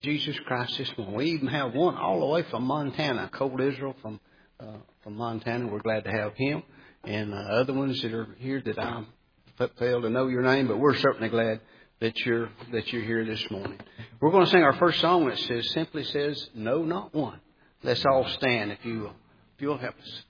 Jesus Christ this morning. We even have one all the way from Montana, Cole Israel from Montana. We're glad to have him, and other ones that are here that I failed to know your name, but we're certainly glad that you're here this morning. We're going to sing our first song, and it simply says, "No, not one." Let's all stand, if you will. If you'll help us.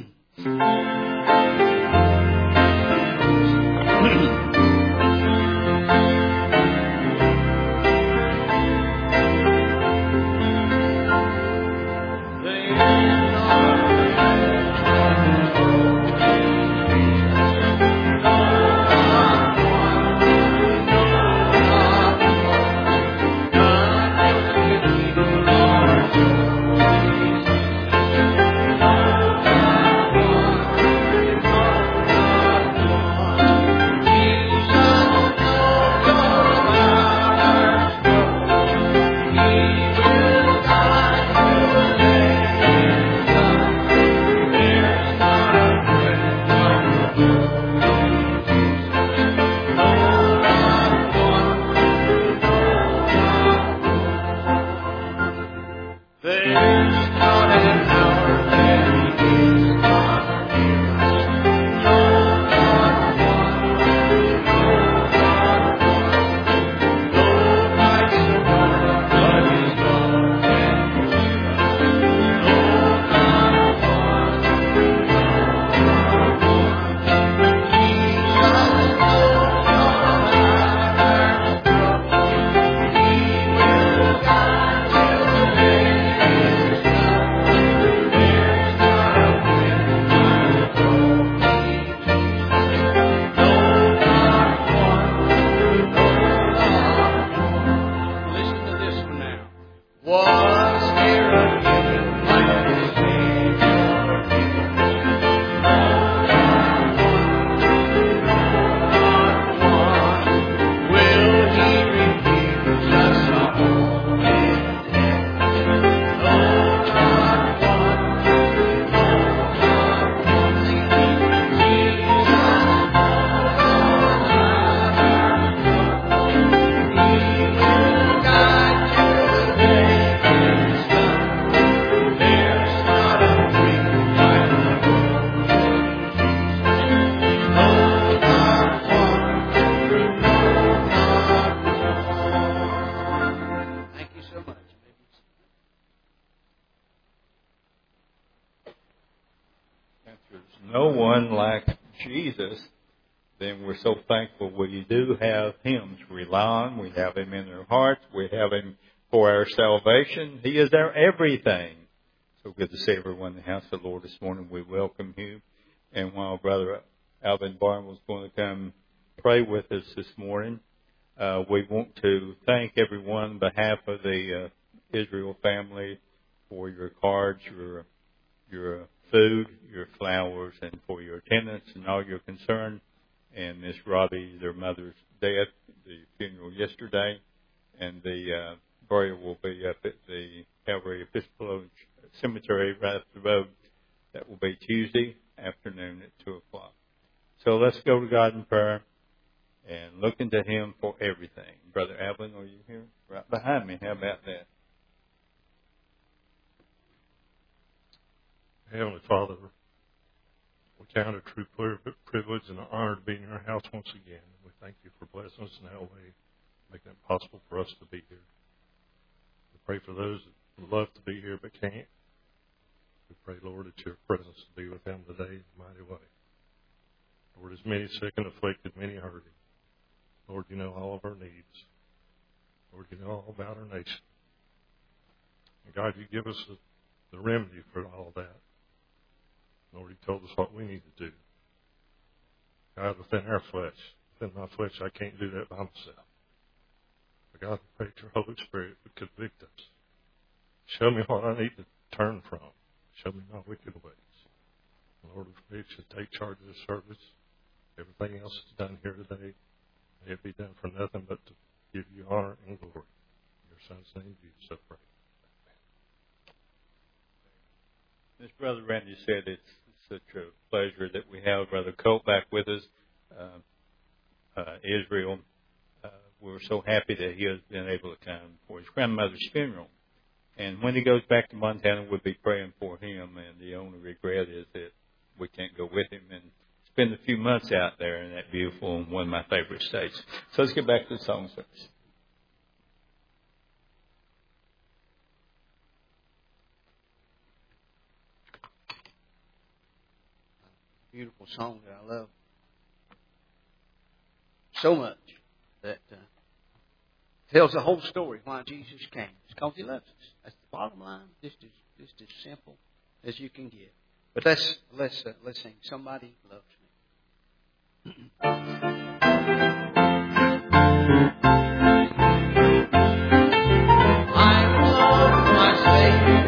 Then we're so thankful we do have Him to rely on. We have Him in our hearts. We have Him for our salvation. He is our everything. So good to see everyone in the house of the Lord this morning. We welcome you. And while Brother Alvin Barn was going to come pray with us this morning, we want to thank everyone on behalf of the Israel family for your cards, your food, your flowers, and for your attendance and all your concern. And Miss Robbie, their mother's death, the funeral yesterday, and the burial will be up at the Calvary Episcopal Cemetery right up the road. That will be Tuesday afternoon at 2 o'clock. So let's go to God in prayer and look into Him for everything. Brother Alvin, are you here? Right behind me. How about that? Heavenly Father, we count it a true privilege and an honor to be in your house once again. We thank you for blessing us in that way, making it possible for us to be here. We pray for those that would love to be here but can't. We pray, Lord, that your presence will be with them today in a mighty way. Lord, as many sick and afflicted, many hurting. Lord, you know all of our needs. Lord, you know all about our nation. And God, you give us the remedy for all that. Lord, you told us what we need to do. God, within our flesh, within my flesh, I can't do that by myself. But God, I pray that your Holy Spirit would convict us. Show me what I need to turn from. Show me my wicked ways. Lord, we pray that you take charge of this service. Everything else is done here today. May it be done for nothing but to give you honor and glory. In your Son's name, Jesus, I pray. As Brother Randy said, it's such a pleasure that we have Brother Colt back with us. Israel we're so happy that he has been able to come for his grandmother's funeral. And when he goes back to Montana, we'll be praying for him. And the only regret is that we can't go with him and spend a few months out there in that beautiful and one of my favorite states. So let's get back to the song service. Beautiful song that I love so much that tells the whole story why Jesus came. It's because He loves us. That's the bottom line. Just as simple as you can get. But let's sing. Somebody loves me. I'm in love with my Savior.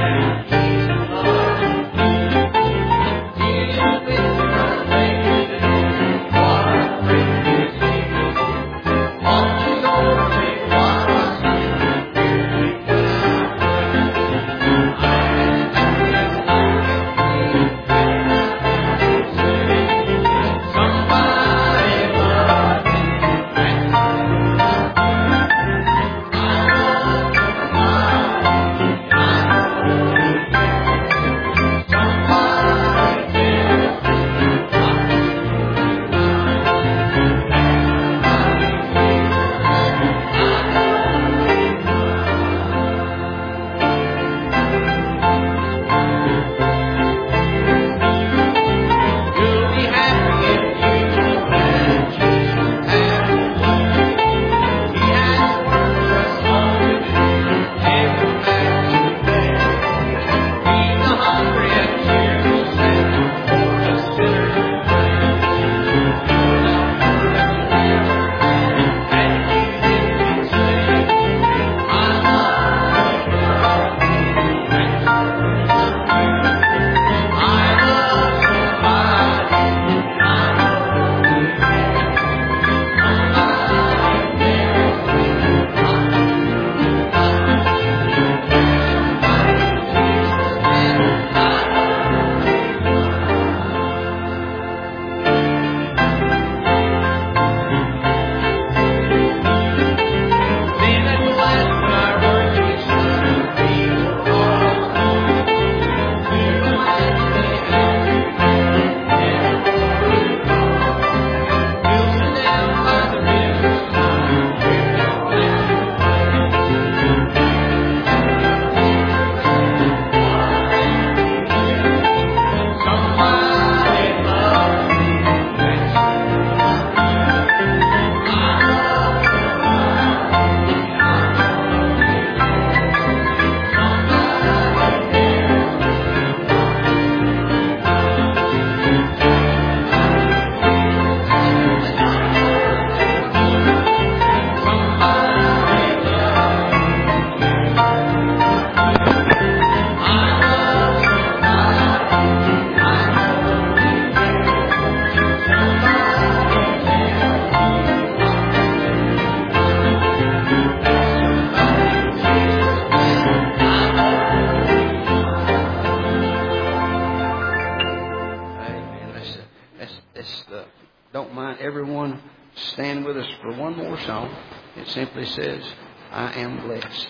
It simply says, I am blessed.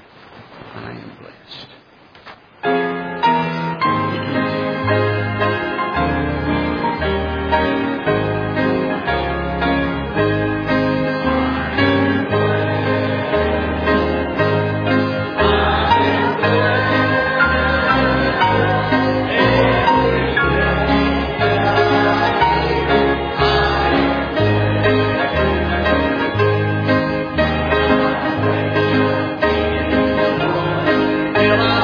I am blessed. Till I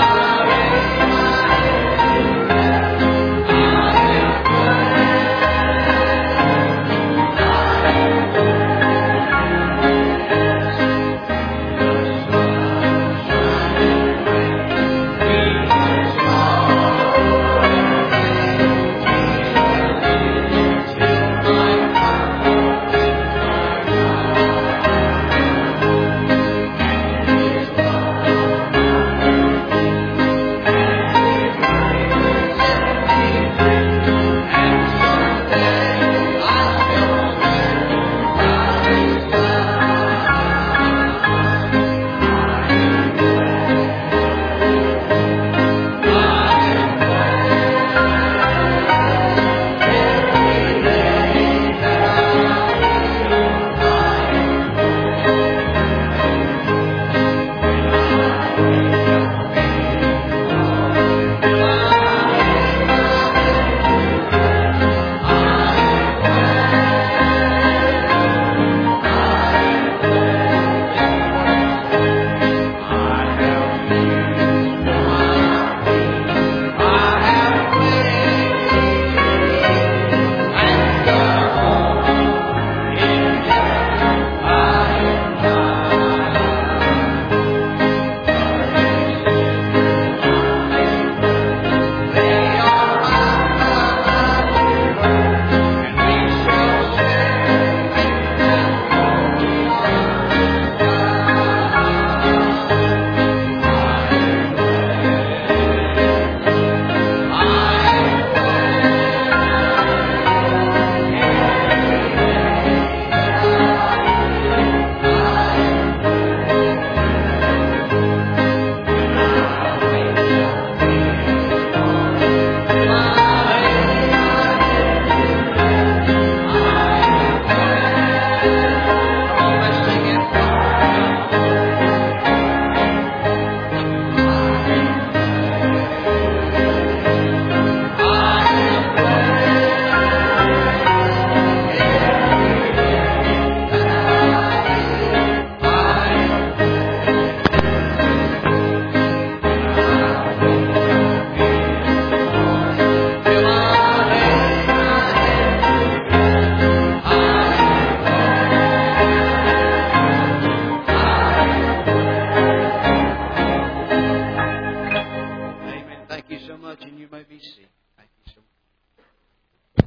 Please see. Thank you so much.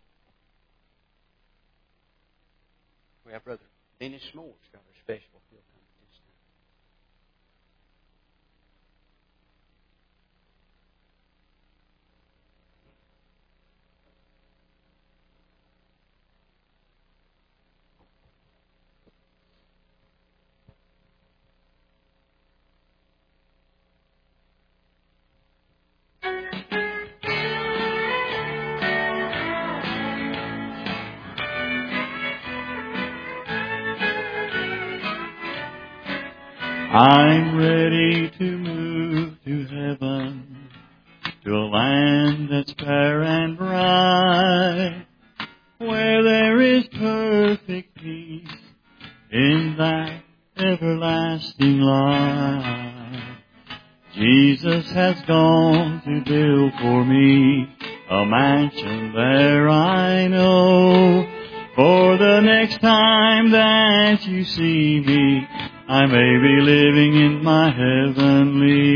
We have Brother Dennis Moore's got a special. He'll come at this time. I'm ready to move to heaven, to a land that's fair and bright, where there is perfect peace in that everlasting light. Jesus has gone to build for me a mansion there, I know. For the next time that you see me, I may be living in my heavenly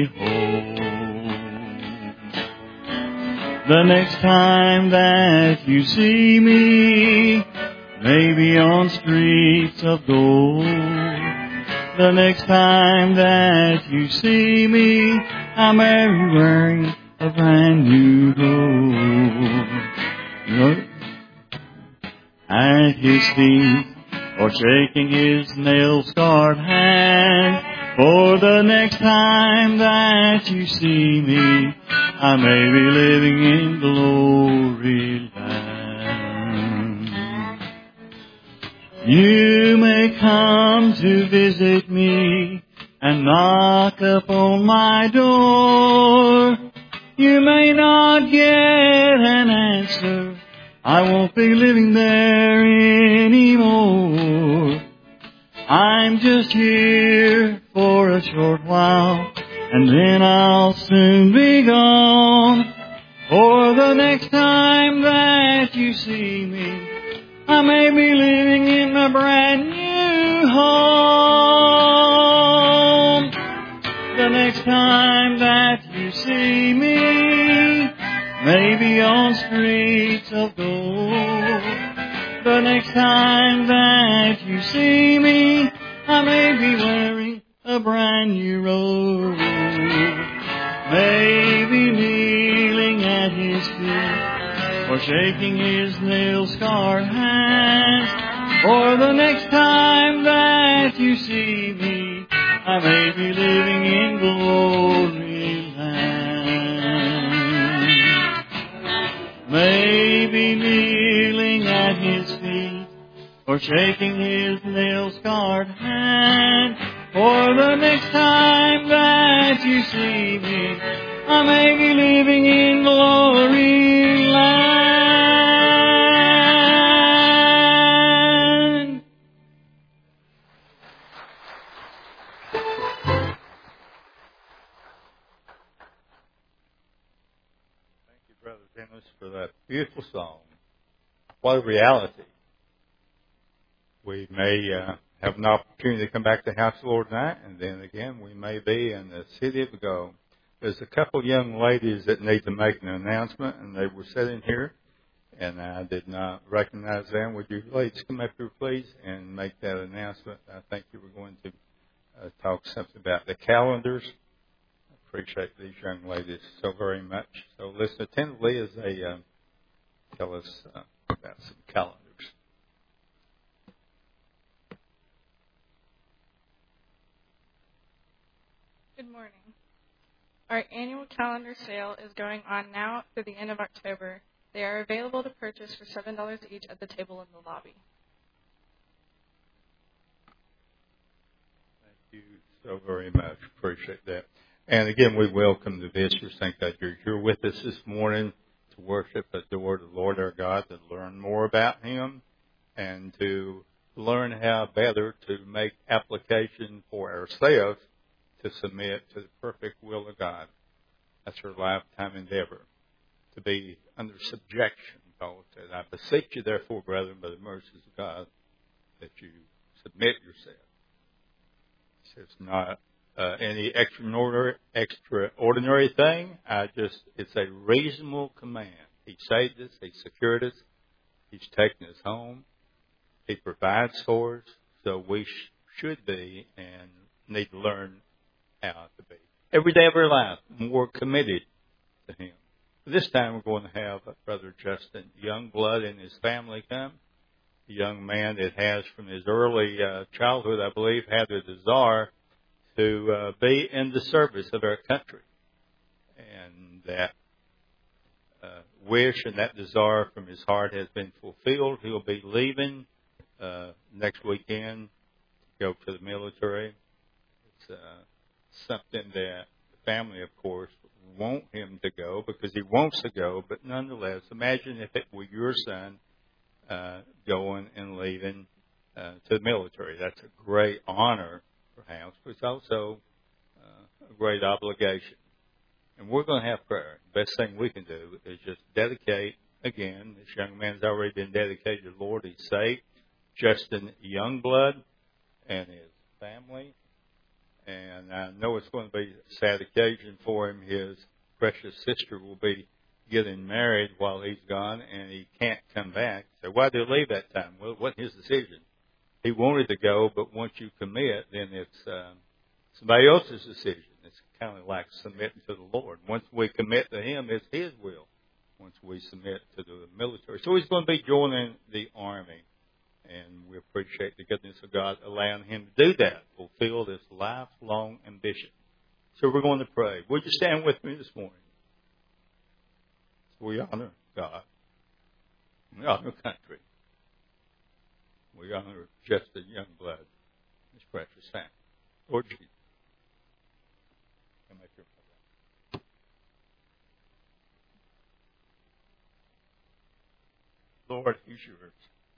home. The next time that you see me, maybe on streets of gold. The next time that you see me, I may be wearing a brand new robe. At his feet, or shaking his nail-scarred hand. For the next time that you see me, I may be living in glory land. You may come to visit me and knock upon my door. You may not get an answer. I won't be living there anymore. I'm just here for a short while, and then I'll soon be gone. For the next time that you see me, I may be living in a brand new home. The next time that you see me, maybe on streets of gold. The next time that you see me, I may be wearing a brand new robe. Maybe kneeling at his feet, or shaking his nail-scarred hands. For the next time that you see me, I may be living in glory land. Maybe kneeling at his feet, or shaking his nail-scarred hand. For the next time that you see me, I may be living in glory land. Thank you, Brother Dennis, for that beautiful song. What a reality. We may have an opportunity to come back to the house of the Lord tonight, and then again we may be in the city of Go. There's a couple young ladies that need to make an announcement, and they were sitting here, and I did not recognize them. Would you ladies come up here, please, and make that announcement? I think you were going to talk something about the calendars. I appreciate these young ladies so very much. So listen attentively as they tell us about some calendars. Good morning. Our annual calendar sale is going on now through the end of October. They are available to purchase for $7 each at the table in the lobby. Thank you so very much. Appreciate that. And again, we welcome the visitors. Thank God you're here with us this morning to worship, adore the Lord our God, to learn more about Him, and to learn how better to make application for ourselves to submit to the perfect will of God. That's our lifetime endeavor, to be under subjection. Paul said, I beseech you, therefore, brethren, by the mercies of God, that you submit yourself. He says, not any extraordinary thing. It's a reasonable command. He saved us. He secured us. He's taken us home. He provides for us. So we should be and need to learn how to be, every day of our life, more committed to Him. This time we're going to have Brother Justin Youngblood and his family come. A young man that has, from his early childhood, I believe, had a desire to be in the service of our country. And that wish and that desire from his heart has been fulfilled. He'll be leaving next weekend to go to the military. It's something that the family, of course, want him to go because he wants to go. But nonetheless, imagine if it were your son going and leaving to the military. That's a great honor, perhaps, but it's also a great obligation. And we're going to have prayer. The best thing we can do is just dedicate, again, this young man's already been dedicated to the Lord. He's saved. Justin Youngblood and his family. And I know it's going to be a sad occasion for him. His precious sister will be getting married while he's gone, and he can't come back. So why did he leave that time? Well, it wasn't his decision. He wanted to go, but once you commit, then it's somebody else's decision. It's kind of like submitting to the Lord. Once we commit to Him, it's His will. Once we submit to the military. So he's going to be joining the Army. And we appreciate the goodness of God allowing him to do that, fulfill this lifelong ambition. So we're going to pray. Would you stand with me this morning? We honor God. We honor country. We honor Justin Youngblood, his precious family. Lord Jesus. Come make your prayer. Lord, He's yours.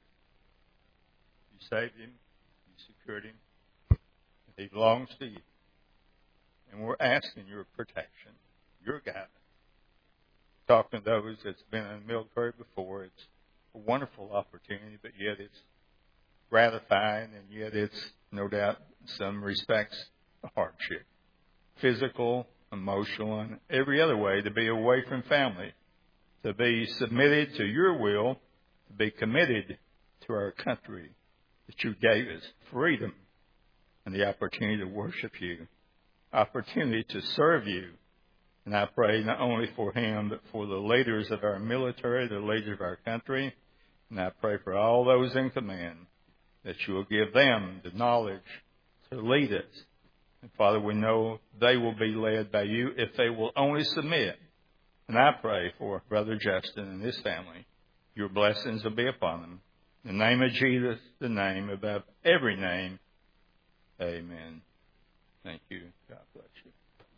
You saved him. You secured him. He belongs to you. And we're asking your protection, your guidance. Talking to those that's been in the military before, it's a wonderful opportunity, but yet it's gratifying, and yet it's, no doubt, in some respects, a hardship. Physical, emotional, and every other way, to be away from family, to be submitted to your will, to be committed to our country, that you gave us freedom and the opportunity to worship you, opportunity to serve you. And I pray not only for him, but for the leaders of our military, the leaders of our country. And I pray for all those in command that you will give them the knowledge to lead us. And Father, we know they will be led by you if they will only submit. And I pray for Brother Justin and his family. Your blessings will be upon them. In the name of Jesus, the name above every name. Amen. Thank you. God bless you.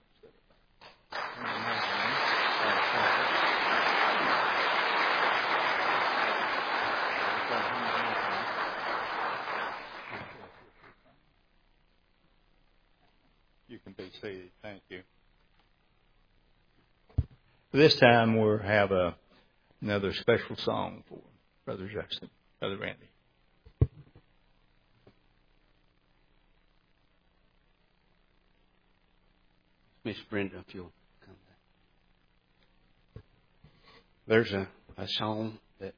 You can be seated. Thank you. This time we'll have another special song for Brother Justin, Brother Randy. Miss Brenda, if you'll come back. There's a song that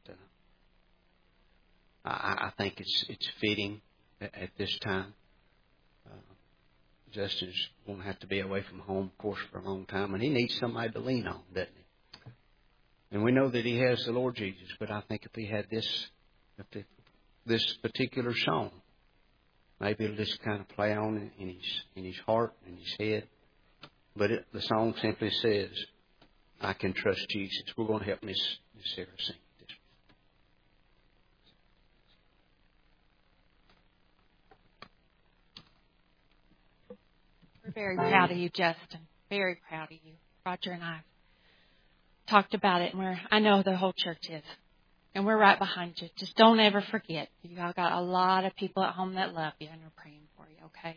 I think it's fitting at this time. Justin's going to have to be away from home, of course, for a long time, and he needs somebody to lean on, doesn't he? And we know that he has the Lord Jesus, but I think if he had this particular song, maybe it'll just kind of play on in his heart and his head. But the song simply says, I can trust Jesus. We're going to help Miss Sarah sing this. We're very proud of you, Justin. Very proud of you. Roger and I talked about it, and I know the whole church is. And we're right behind you. Just don't ever forget. You all got a lot of people at home that love you and are praying for you, okay?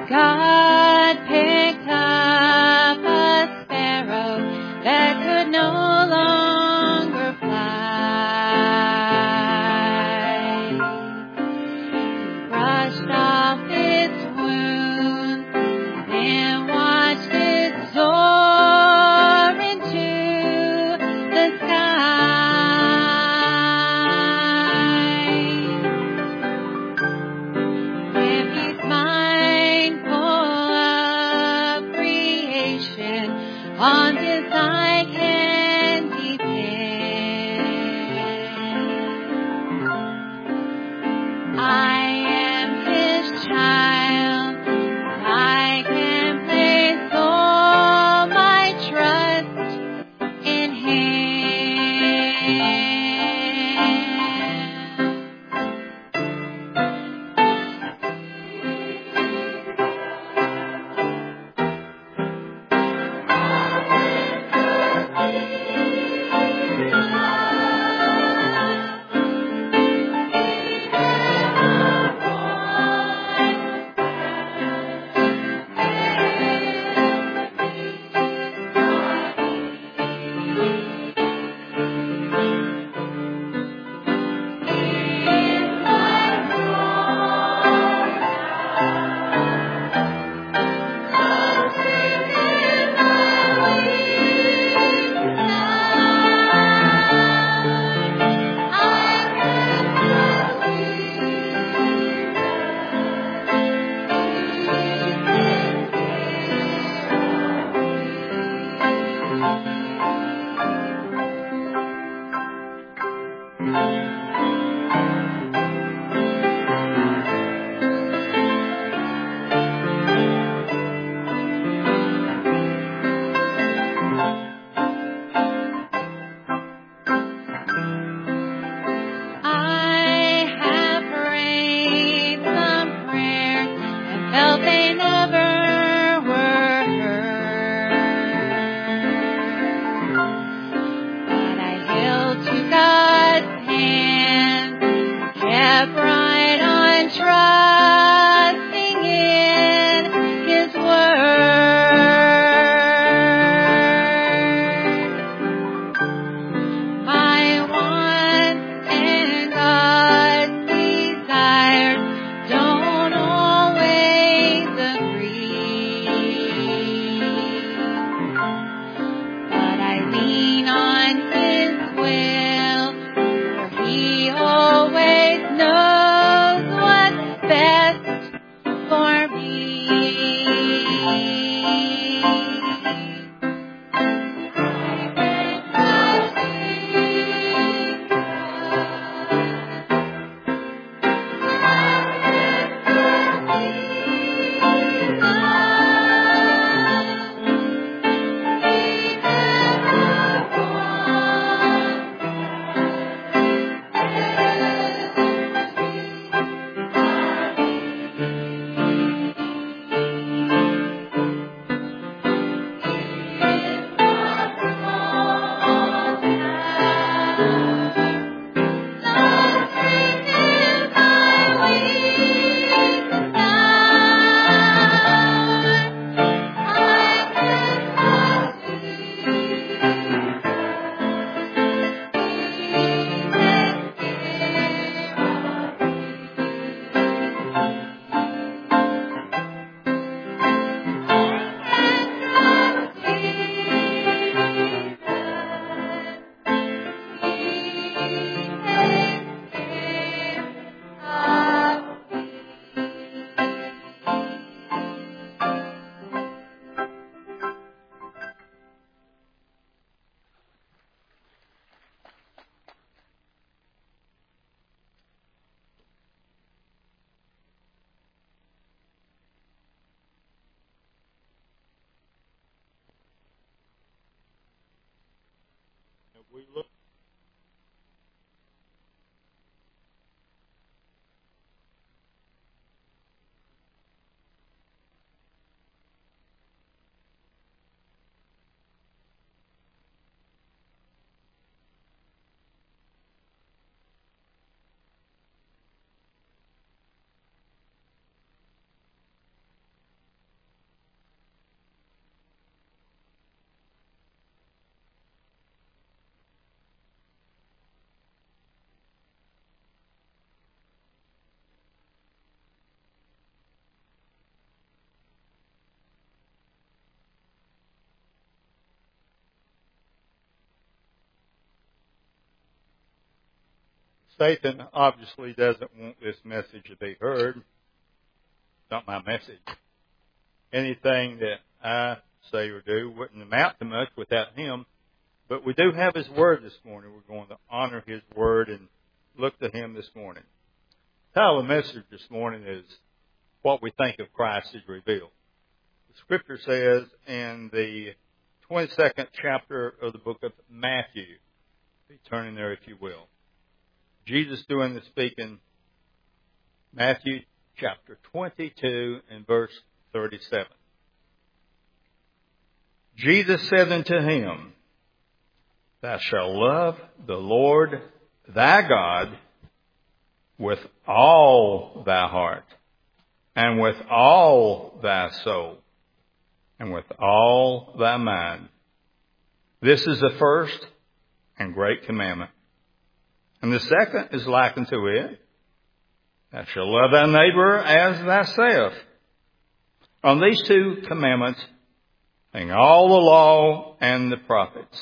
God picked up a sparrow that could no longer fly. He brushed off its wounds and watched it soar into the sky. If he's mindful of creation, on his eye can depend. I am his child. I can place all my trust in him. I have prayed some prayers and felt they never were heard. But I held to God's hand, kept right on trusting in His word. My wants and God's desires don't always agree, but I lean on His will, for He always knows what's best for me. We look Satan obviously doesn't want this message to be heard. It's not my message. Anything that I say or do wouldn't amount to much without him. But we do have his word this morning. We're going to honor his word and look to him this morning. The title of the message this morning is What We Think of Christ is Revealed. The scripture says in the 22nd chapter of the book of Matthew, be turning there if you will. Jesus doing the speaking, Matthew chapter 22 and verse 37. Jesus said unto him, Thou shalt love the Lord thy God with all thy heart, and with all thy soul, and with all thy mind. This is the first and great commandment. And the second is like unto it, Thou shalt love thy neighbor as thyself. On these two commandments hang all the law and the prophets.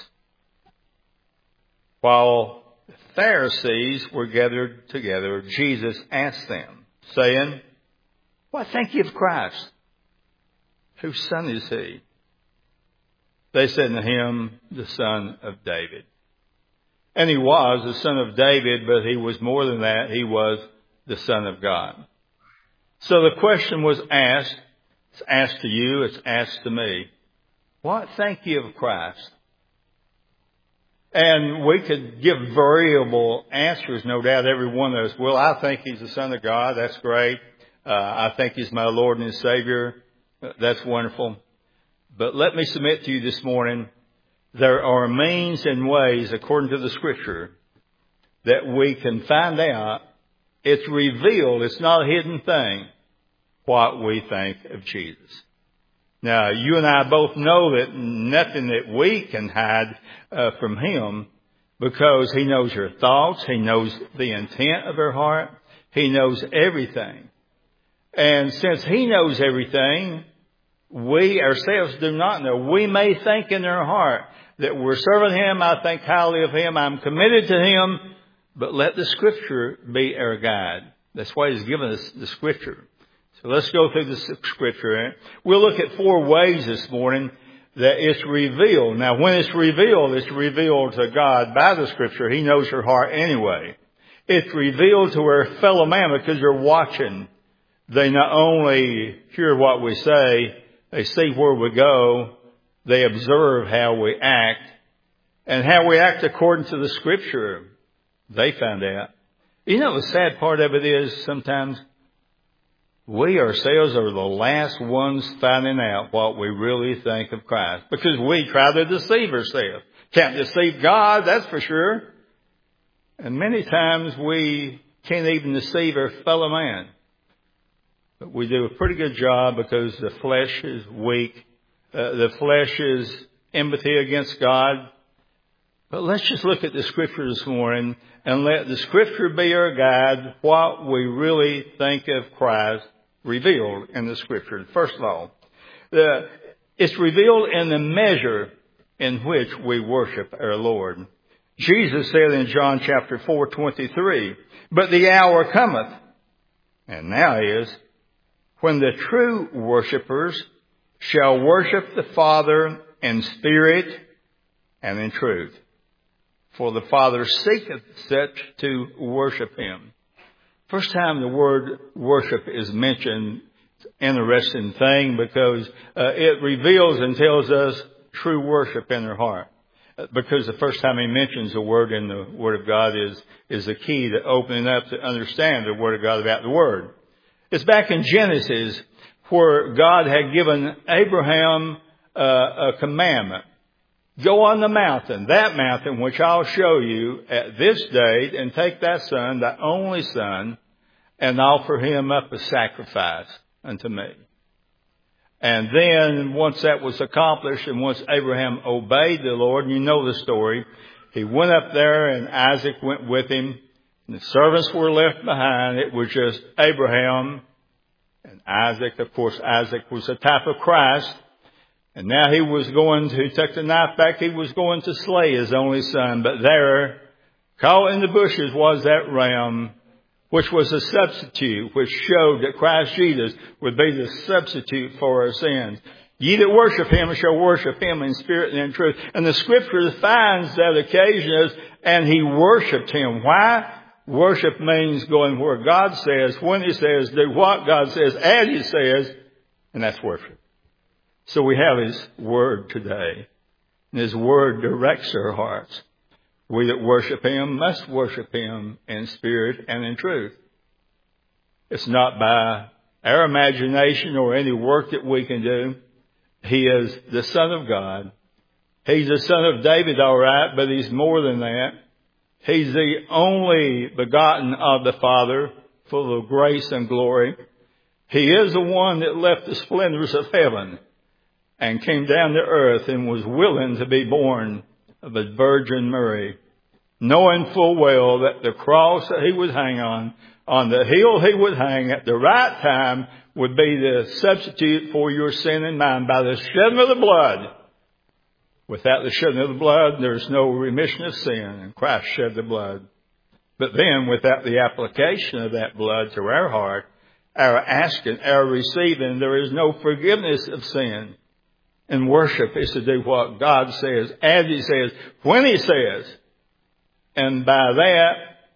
While the Pharisees were gathered together, Jesus asked them, saying, What think ye of Christ? Whose son is he? They said to him, The son of David. And he was the son of David, but he was more than that. He was the Son of God. So the question was asked. It's asked to you. It's asked to me. What think ye of Christ? And we could give variable answers, no doubt, every one of us. Well, I think he's the Son of God. That's great. I think he's my Lord and Savior. That's wonderful. But let me submit to you this morning, there are means and ways, according to the Scripture, that we can find out. It's revealed. It's not a hidden thing, what we think of Jesus. Now, you and I both know that nothing that we can hide from him, because he knows your thoughts. He knows the intent of our heart. He knows everything. And since he knows everything, we ourselves do not know. We may think in our heart that we're serving him. I think highly of him. I'm committed to him. But let the Scripture be our guide. That's why he's given us the Scripture. So let's go through the Scripture. We'll look at 4 ways this morning that it's revealed. Now, when it's revealed to God by the Scripture. He knows your heart anyway. It's revealed to our fellow man because they're watching. They not only hear what we say, they see where we go. They observe how we act. And how we act according to the Scripture, they find out. You know, the sad part of it is sometimes we ourselves are the last ones finding out what we really think of Christ. Because we try to deceive ourselves. Can't deceive God, that's for sure. And many times we can't even deceive our fellow man. But we do a pretty good job because the flesh is weak. The flesh is enmity against God. But let's just look at the Scripture this morning and let the Scripture be our guide, what we really think of Christ revealed in the Scripture. First of all, it's revealed in the measure in which we worship our Lord. Jesus said in John chapter 4:23, But the hour cometh, and now is, when the true worshippers shall worship the Father in spirit and in truth. For the Father seeketh such to worship him. First time the word worship is mentioned, it's an interesting thing because it reveals and tells us true worship in their heart. Because the first time he mentions the word in the Word of God is the key to opening up to understand the Word of God about the Word. It's back in Genesis where God had given Abraham a commandment. Go on the mountain, that mountain which I'll show you at this date, and take thy son, thy only son, and offer him up a sacrifice unto me. And then once that was accomplished and once Abraham obeyed the Lord, and you know the story, he went up there and Isaac went with him. And the servants were left behind. It was just Abraham and Isaac. Of course, Isaac was a type of Christ. And now he was going to take the knife back. He was going to slay his only son. But there, Caught in the bushes was that ram, which was a substitute, which showed that Christ Jesus would be the substitute for our sins. Ye that worship Him shall worship Him in spirit and in truth. And the Scripture defines that occasion as, and he worshipped Him. Why? Worship means going where God says, when He says, do what God says, as He says, and that's worship. So we have His Word today. And His Word directs our hearts. We that worship Him must worship Him in spirit and in truth. It's not by our imagination or any work that we can do. He is the Son of God. He's the Son of David, all right, but He's more than that. He's the only begotten of the Father, full of grace and glory. He is the one that left the splendors of heaven and came down to earth and was willing to be born of a Virgin Mary, knowing full well that the cross that He would hang on the hill He would hang at the right time, would be the substitute for your sin and mine by the shedding of the blood. Without the shedding of the blood, there's no remission of sin, and Christ shed the blood. But then, without the application of that blood to our heart, our asking, our receiving, there is no forgiveness of sin. And worship is to do what God says, as He says, when He says. And by that,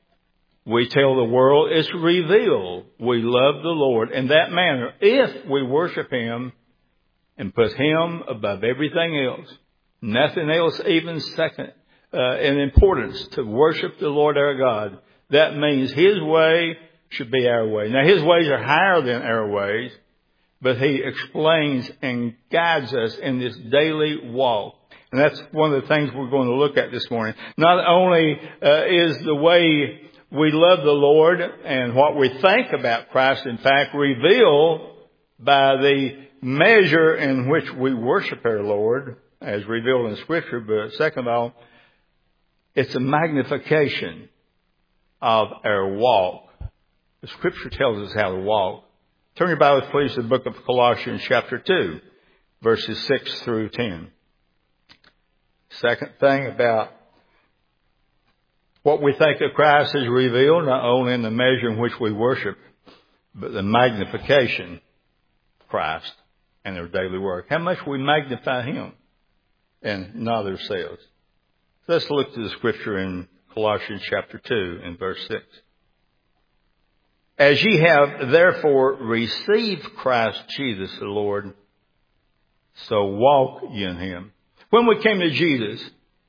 we tell the world it's revealed we love the Lord in that manner if we worship Him and put Him above everything else. Nothing else even second in importance to worship the Lord our God. That means His way should be our way. Now His ways are higher than our ways, but He explains and guides us in this daily walk. And that's one of the things we're going to look at this morning. Not only is the way we love the Lord and what we think about Christ, in fact, revealed by the measure in which we worship our Lord, as revealed in Scripture, but second of all, it's a magnification of our walk. The Scripture tells us how to walk. Turn your Bibles, please, to the book of Colossians, chapter 2, verses 6 through 10. Second thing about what we think of Christ is revealed not only in the measure in which we worship, but the magnification of Christ and their daily work. How much we magnify Him and not ourselves. So let's look to the Scripture in Colossians chapter 2 and verse 6. As ye have therefore received Christ Jesus the Lord, so walk ye in Him. When we came to Jesus,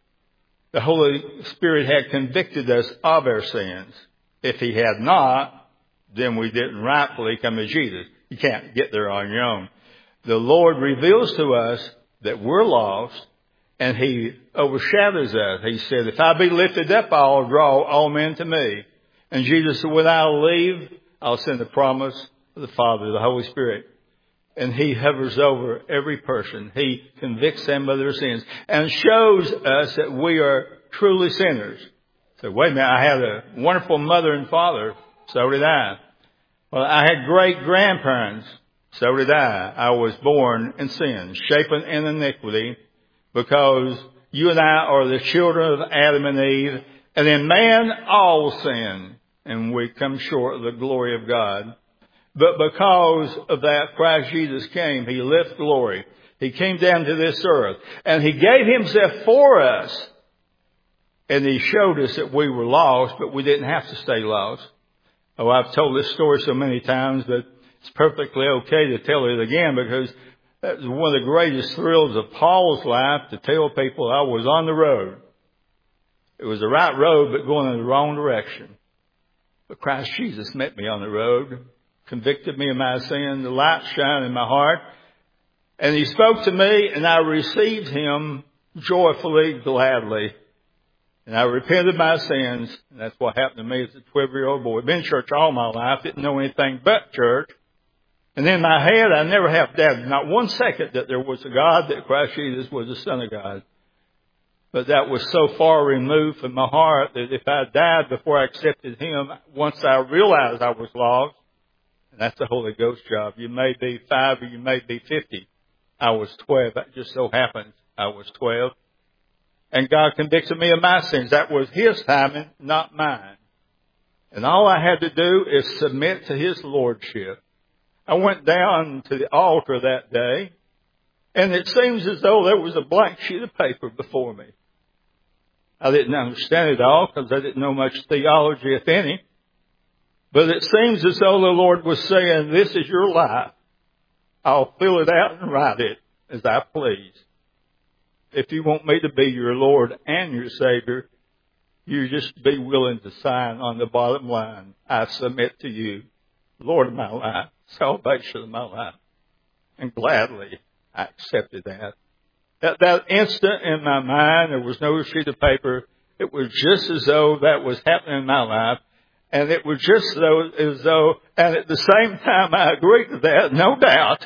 the Holy Spirit had convicted us of our sins. If He had not, then we didn't rightfully come to Jesus. You can't get there on your own. The Lord reveals to us that we're lost, and He overshadows us. He said, if I be lifted up, I'll draw all men to me. And Jesus said, when I leave, I'll send the promise of the Father, the Holy Spirit. And He hovers over every person. He convicts them of their sins and shows us that we are truly sinners. So wait a minute, I had a wonderful mother and father. So did I. Well, I had great grandparents. So did I. I was born in sin, shapen in iniquity, because you and I are the children of Adam and Eve. And in man, all sin. And we come short of the glory of God. But because of that, Christ Jesus came. He left glory. He came down to this earth. And He gave Himself for us. And He showed us that we were lost, but we didn't have to stay lost. Oh, I've told this story so many times that it's perfectly okay to tell it again, because that was one of the greatest thrills of Paul's life, to tell people I was on the road. It was the right road, but going in the wrong direction. But Christ Jesus met me on the road, convicted me of my sin, the light shined in my heart, and He spoke to me, and I received Him joyfully, gladly. And I repented of my sins, and that's what happened to me as a 12-year-old boy. Been in church all my life, didn't know anything but church. And in my head, I never have doubted, not one second, that there was a God, that Christ Jesus was the Son of God. But that was so far removed from my heart that if I died before I accepted Him, once I realized I was lost, and that's the Holy Ghost job. You may be 5 or you may be 50. I was 12. That just so happens I was 12. And God convicted me of my sins. That was His timing, not mine. And all I had to do is submit to His lordship. I went down to the altar that day, and it seems as though there was a blank sheet of paper before me. I didn't understand it all because I didn't know much theology, if any. But it seems as though the Lord was saying, this is your life. I'll fill it out and write it as I please. If you want me to be your Lord and your Savior, you just be willing to sign on the bottom line. I submit to you, Lord of my life, salvation of my life. And gladly I accepted that. At that instant in my mind, there was no sheet of paper. It was just as though that was happening in my life. And it was just as though, and at the same time I agreed to that, no doubt,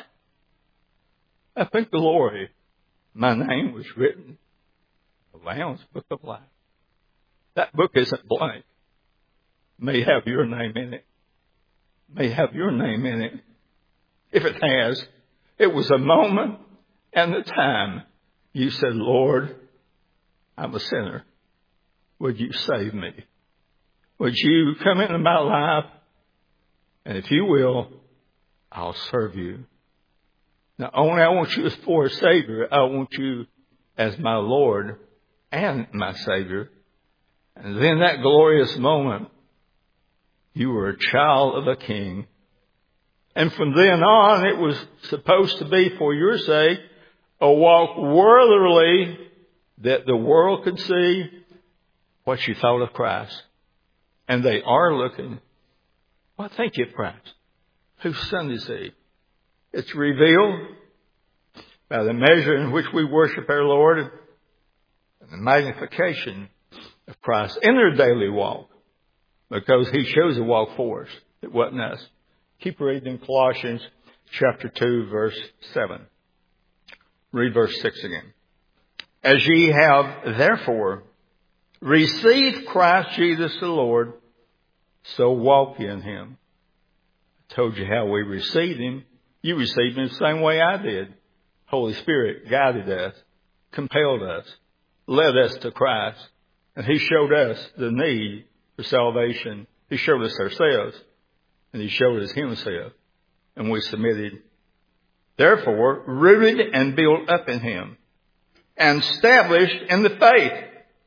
I think the glory. My name was written in the Lamb's Book of Life. That book isn't blank. May have your name in it. May have your name in it. If it has, it was a moment and the time you said, Lord, I'm a sinner. Would you save me? Would you come into my life? And if you will, I'll serve you. Not only I want you as for a Savior, I want you as my Lord and my Savior. And then that glorious moment, you were a child of a king. And from then on, it was supposed to be, for your sake, a walk worthily that the world could see what you thought of Christ. And they are looking. What think you of Christ? Whose son is He? It's revealed by the measure in which we worship our Lord and the magnification of Christ in their daily walk, because He chose a walk for us. It wasn't us. Keep reading Colossians chapter 2, verse 7. Read verse 6 again. As ye have therefore received Christ Jesus the Lord, so walk ye in Him. I told you how we received Him. You received Him the same way I did. Holy Spirit guided us, compelled us, led us to Christ. And He showed us the need for salvation. He showed us ourselves. And He showed us Himself. And we submitted. Therefore, rooted and built up in Him, and established in the faith,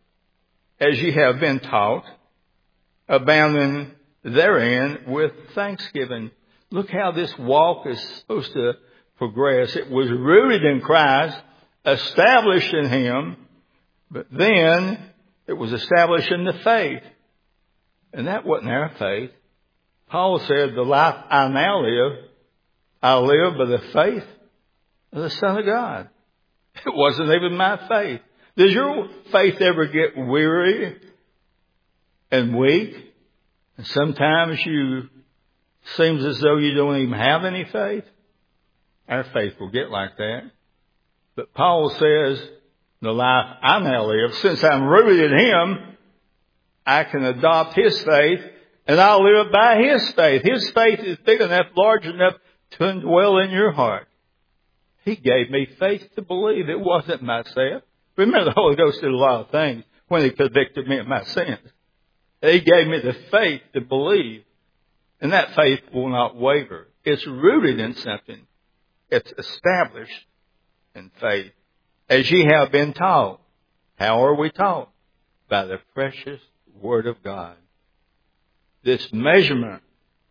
as ye have been taught, abounding therein with thanksgiving. Look how this walk is supposed to progress. It was rooted in Christ, established in Him, but then it was established in the faith. And that wasn't our faith. Paul said, the life I now live, I live by the faith of the Son of God. It wasn't even my faith. Does your faith ever get weary and weak? And sometimes seems as though you don't even have any faith. Our faith will get like that. But Paul says, the life I now live, since I'm rooted in Him, I can adopt His faith, and I'll live by His faith. His faith is big enough, large enough to indwell in your heart. He gave me faith to believe. It wasn't myself. Remember, the Holy Ghost did a lot of things when He convicted me of my sins. He gave me the faith to believe. And that faith will not waver. It's rooted in something. It's established in faith. As ye have been taught. How are we taught? By the precious Word of God. This measurement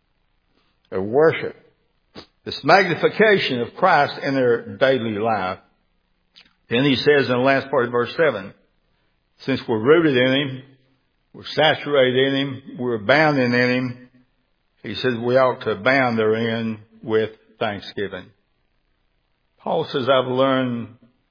of worship, this magnification of Christ in their daily life. Then he says in the last part of verse 7, since we're rooted in Him, we're saturated in Him, we're abounding in Him, he says we ought to abound therein with thanksgiving. Paul says, I've learned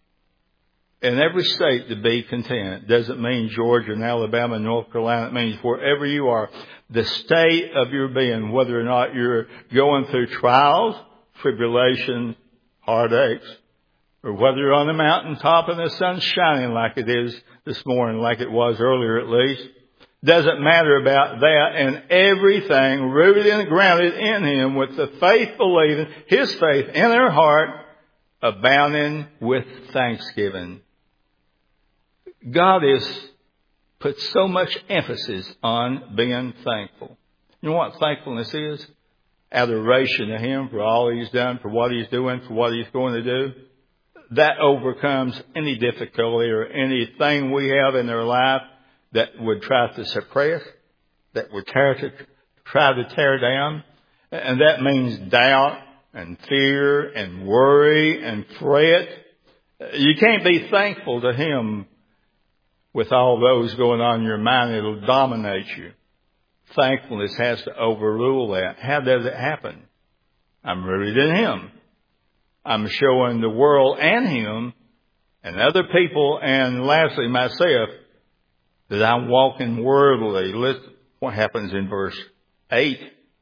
in every state to be content. Doesn't mean Georgia and Alabama and North Carolina. It means wherever you are, the state of your being, whether or not you're going through trials, tribulation, heartaches, or whether you're on the mountaintop and the sun's shining like it is this morning, like it was earlier at least. Doesn't matter about that, and everything rooted and grounded in Him with the faith believing, His faith in their heart, abounding with thanksgiving. God has put so much emphasis on being thankful. You know what thankfulness is? Adoration to Him for all He's done, for what He's doing, for what He's going to do. That overcomes any difficulty or anything we have in our life that would try to suppress, that would try to tear down. And that means doubt and fear and worry and fret. You can't be thankful to Him with all those going on in your mind. It'll dominate you. Thankfulness has to overrule that. How does it happen? I'm rooted in Him. I'm showing the world and Him and other people and lastly myself that I'm walking worthily. Listen what happens in verse 8.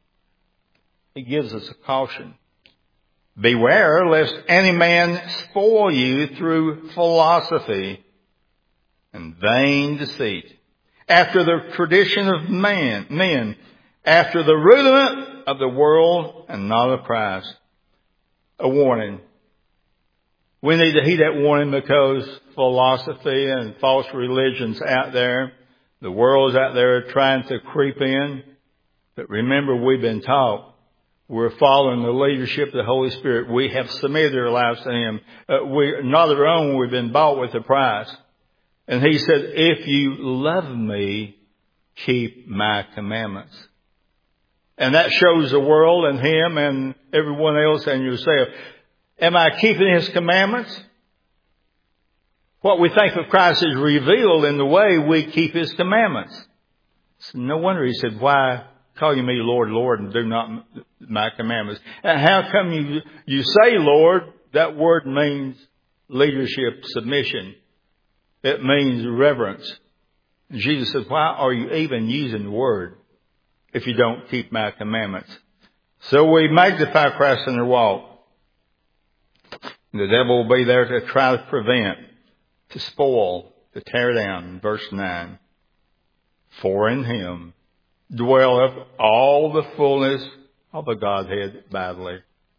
He gives us a caution. Beware lest any man spoil you through philosophy and vain deceit, after the tradition of men, after the rudiment of the world and not of Christ. A warning. We need to heed that warning because philosophy and false religions out there, the world's out there trying to creep in. But remember, we've been taught. We're following the leadership of the Holy Spirit. We have submitted our lives to Him. We're not our own. We've been bought with a price. And He said, if you love me, keep my commandments. And that shows the world and Him and everyone else and yourself. Am I keeping His commandments? What we think of Christ is revealed in the way we keep His commandments. So no wonder He said, why call you me Lord, Lord, and do not my commandments? And how come you say Lord? That word means leadership, submission. It means reverence. And Jesus said, why are you even using the word if you don't keep my commandments? So we magnify Christ in our walk. The devil will be there to try to prevent, to spoil, to tear down. Verse 9. For in Him dwelleth all the fullness of the Godhead bodily.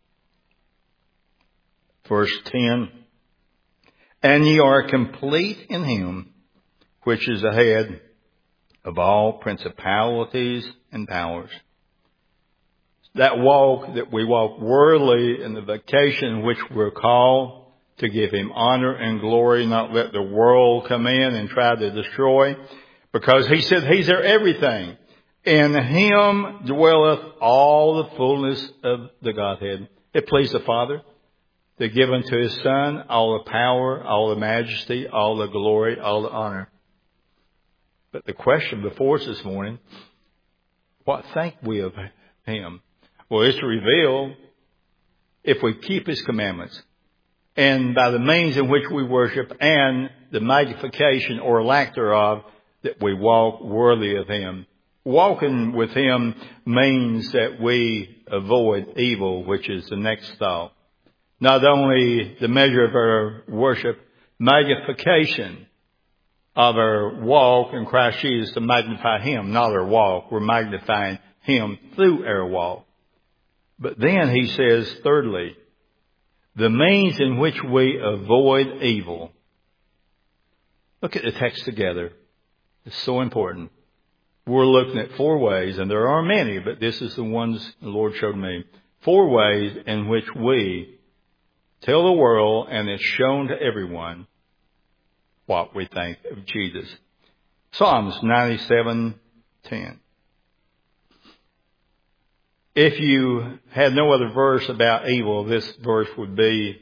Verse 10. And ye are complete in Him, which is the head of all principalities and powers. That walk that we walk worthily in the vocation which we're called to give Him honor and glory, not let the world come in and try to destroy. Because He said He's our everything. In Him dwelleth all the fullness of the Godhead. It pleased the Father to give unto His Son all the power, all the majesty, all the glory, all the honor. But the question before us this morning, what think we of Him? Well, it's revealed if we keep His commandments and by the means in which we worship and the magnification or lack thereof that we walk worthy of Him. Walking with Him means that we avoid evil, which is the next thought. Not only the measure of our worship, magnification of our walk in Christ Jesus to magnify Him, not our walk. We're magnifying Him through our walk. But then He says, thirdly, the means in which we avoid evil. Look at the text together. It's so important. We're looking at 4 ways, and there are many, but this is the ones the Lord showed me. 4 ways in which we tell the world, and it's shown to everyone, what we think of Jesus. Psalms 97:10. If you had no other verse about evil, this verse would be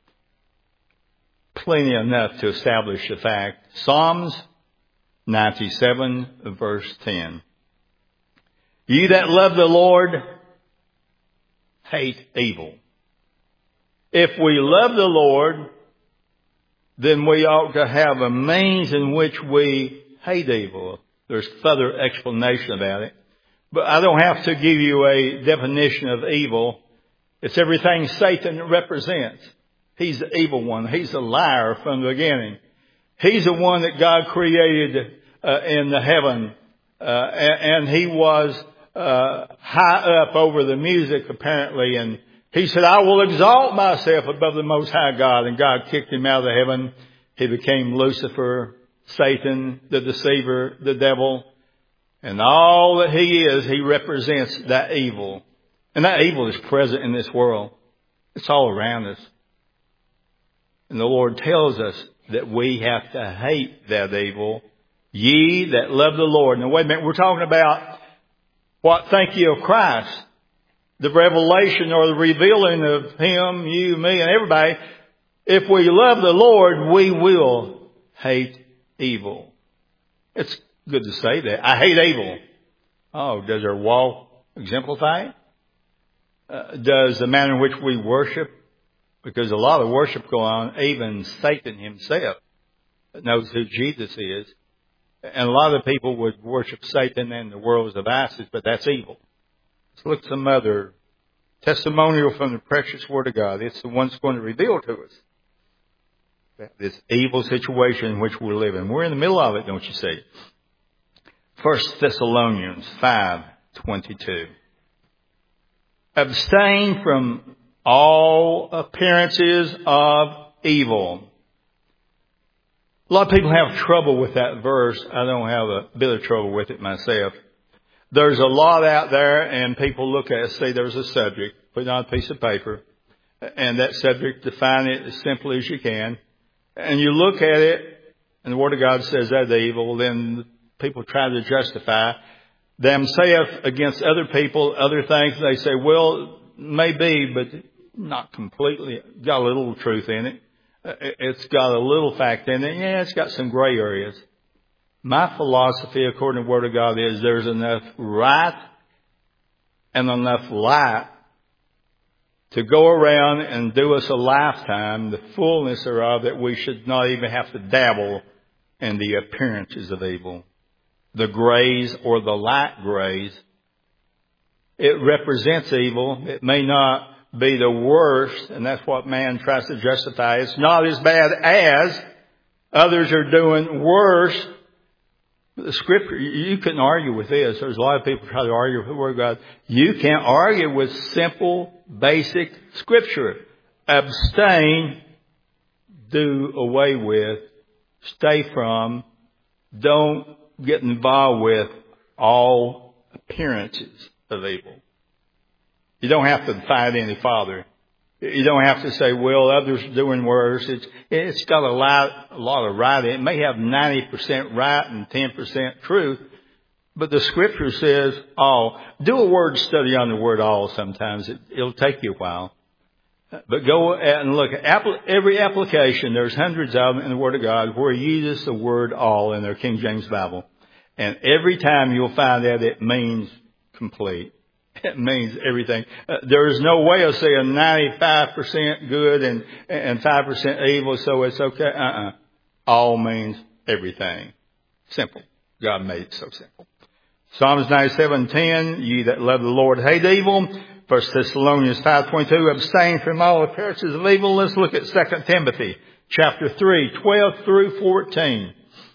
plenty enough to establish the fact. Psalms 97 verse 10. Ye that love the Lord, hate evil. If we love the Lord, then we ought to have a means in which we hate evil. There's further explanation about it. But I don't have to give you a definition of evil. It's everything Satan represents. He's the evil one. He's a liar from the beginning. He's the one that God created in the heaven. And he was high up over the music, apparently. And he said, I will exalt myself above the Most High God. And God kicked him out of the heaven. He became Lucifer, Satan, the deceiver, the devil, and all that he is, he represents that evil. And that evil is present in this world. It's all around us. And the Lord tells us that we have to hate that evil. Ye that love the Lord. Now wait a minute, we're talking about what think ye of Christ. The revelation or the revealing of Him, you, me, and everybody. If we love the Lord, we will hate evil. It's good to say that. I hate evil. Oh, does our walk exemplify it? Does the manner in which we worship? Because a lot of worship go on, even Satan himself knows who Jesus is. And a lot of people would worship Satan and the world's devices, but that's evil. Let's look at some other testimonial from the precious Word of God. It's the one that's going to reveal to us this evil situation in which we're living. We're in the middle of it, don't you see? 1 Thessalonians 5:22. Abstain from all appearances of evil. A lot of people have trouble with that verse. I don't have a bit of trouble with it myself. There's a lot out there, and people look at it and say there's a subject. Put it on a piece of paper, and that subject, define it as simply as you can. And you look at it, and the Word of God says that's evil. Then people try to justify themselves against other people, other things. They say, well, maybe, but not completely. Got a little truth in it. It's got a little fact in it. Yeah, it's got some gray areas. My philosophy, according to the Word of God, is there's enough right and enough light to go around and do us a lifetime, the fullness thereof, that we should not even have to dabble in the appearances of evil. The grays or the light grays. It represents evil. It may not be the worst, and that's what man tries to justify. It's not as bad as others are doing worse. The Scripture, you couldn't argue with this. There's a lot of people try to argue with the Word of God. You can't argue with simple, basic Scripture. Abstain, do away with, stay from, don't get involved with all appearances of evil. You don't have to fight any farther. You don't have to say, well, others are doing worse. It's got a lot of right. It may have 90% right and 10% truth. But the Scripture says all. Do a word study on the word all sometimes. It'll take you a while. But go and look at every application. There's hundreds of them in the Word of God where He uses the word all in their King James Bible. And every time you'll find that it means complete. It means everything. There is no way of saying 95% good and 5% evil, so it's okay. All means everything. Simple. God made it so simple. Psalms 97:10, ye that love the Lord hate evil. 1 Thessalonians 5:22, abstain from all appearances of evil. Let's look at 2 Timothy chapter 3:12 through 14.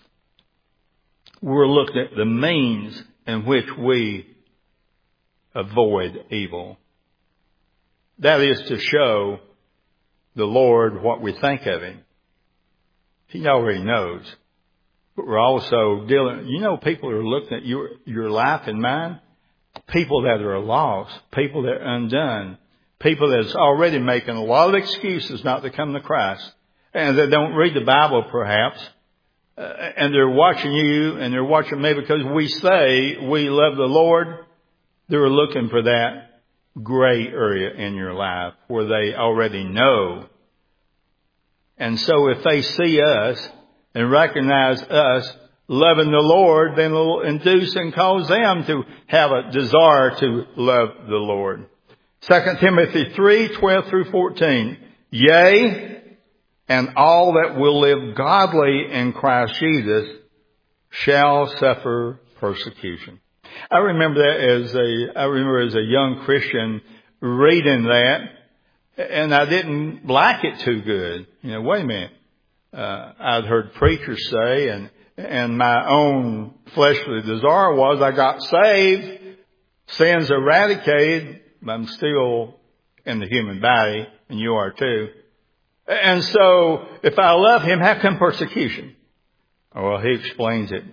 We're looking at the means in which we avoid evil. That is to show the Lord what we think of Him. He already knows. But we're also dealing, people are looking at your life and mine. People that are lost. People that are undone. People that's already making a lot of excuses not to come to Christ. And they don't read the Bible perhaps. And they're watching you and they're watching me because we say we love the Lord. They're looking for that gray area in your life where they already know. And so if they see us and recognize us loving the Lord, then it'll induce and cause them to have a desire to love the Lord. 2 Timothy 3:12 through 14. Yea, and all that will live godly in Christ Jesus shall suffer persecution. I remember that as a young Christian reading that, and I didn't like it too good. Wait a minute. I'd heard preachers say, and my own fleshly desire was I got saved, sins eradicated, but I'm still in the human body, and you are too. And so, if I love Him, how come persecution? Well, he explains it.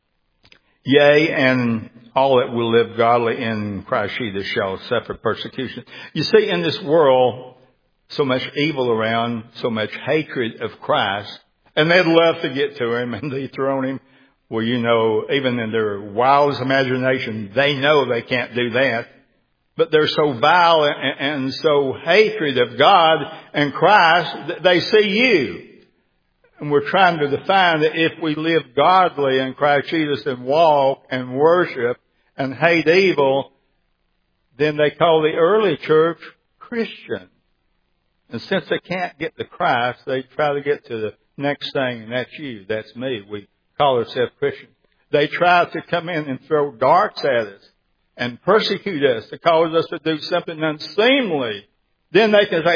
Yea, and all that will live godly in Christ Jesus shall suffer persecution. You see, in this world, so much evil around, so much hatred of Christ, and they'd love to get to him and dethrone him. Well, you know, even in their wildest imagination, they know they can't do that. But they're so vile and so hatred of God and Christ that they see you. And we're trying to define that if we live godly in Christ Jesus and walk and worship and hate evil, then they call the early church Christian. And since they can't get to Christ, they try to get to the next thing, and that's you, that's me. We call ourselves Christians. They try to come in and throw darts at us and persecute us to cause us to do something unseemly. Then they can say,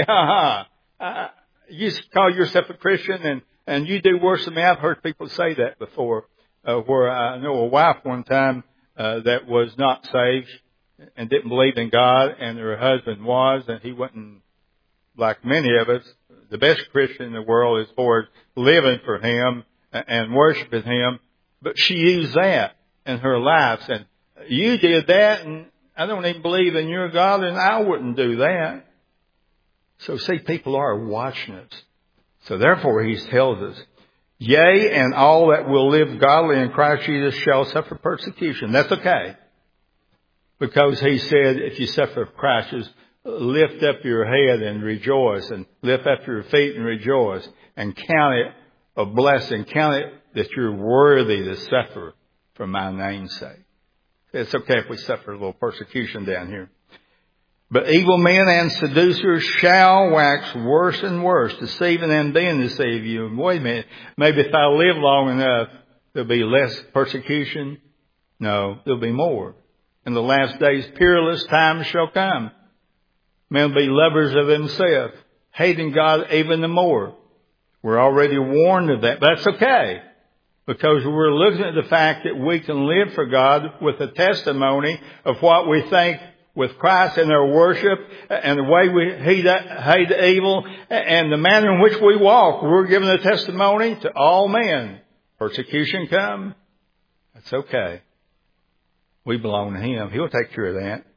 you call yourself a Christian and you do worse than me. I've heard people say that before, where I know a wife one time that was not saved and didn't believe in God, and her husband was, and he wasn't, like many of us, the best Christian in the world as far as living for Him and worshiping Him. But she used that in her life. And you did that, and I don't even believe in your God, and I wouldn't do that. So see, people are watching us. So therefore, He tells us, yea, and all that will live godly in Christ Jesus shall suffer persecution. That's okay. Because He said, if you suffer for Christ, just lift up your head and rejoice, and lift up your feet and rejoice, and count it a blessing. Count it that you're worthy to suffer for my name's sake. It's okay if we suffer a little persecution down here. But evil men and seducers shall wax worse and worse, deceiving and being deceived you. And wait a minute, maybe if I live long enough, there'll be less persecution. No, there'll be more. In the last days, peerless times shall come. Men will be lovers of themselves, hating God even the more. We're already warned of that. But that's okay, because we're looking at the fact that we can live for God with a testimony of what we think with Christ in our worship and the way we hate evil and the manner in which we walk. We're giving a testimony to all men. Persecution come. That's okay. We belong to Him. He'll take care of that.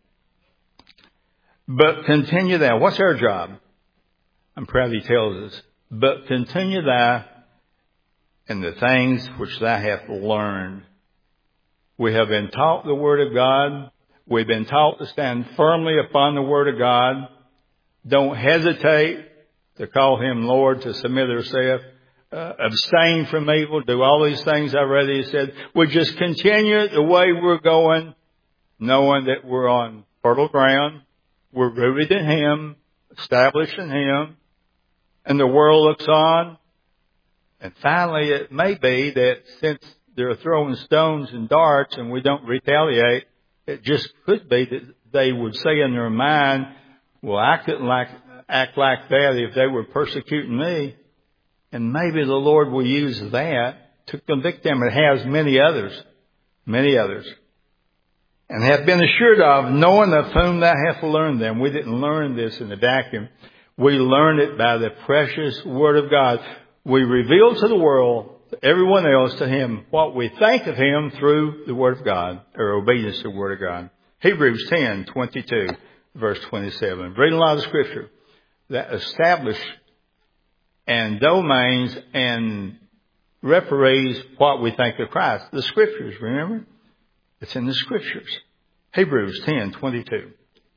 But continue thou. What's our job? I'm proud He tells us. But continue thou in the things which thou hast learned. We have been taught the Word of God. We've been taught to stand firmly upon the Word of God. Don't hesitate to call Him Lord, to submit ourselves. Abstain from evil. Do all these things I already said. We just continue the way we're going, knowing that we're on fertile ground. We're rooted in Him, established in Him, and the world looks on. And finally, it may be that since they're throwing stones and darts and we don't retaliate, it just could be that they would say in their mind, well, I couldn't act like that if they were persecuting me. And maybe the Lord will use that to convict them. It has many others. And have been assured of, knowing of whom thou hast learned them. We didn't learn this in a vacuum. We learned it by the precious Word of God. We reveal to the world, to everyone else, to Him, what we think of Him through the Word of God, or obedience to the Word of God. Hebrews 10:22, verse 27. Read a lot of Scripture that establish and domains and referees what we think of Christ. The Scriptures, remember? It's in the Scriptures. Hebrews 10:22.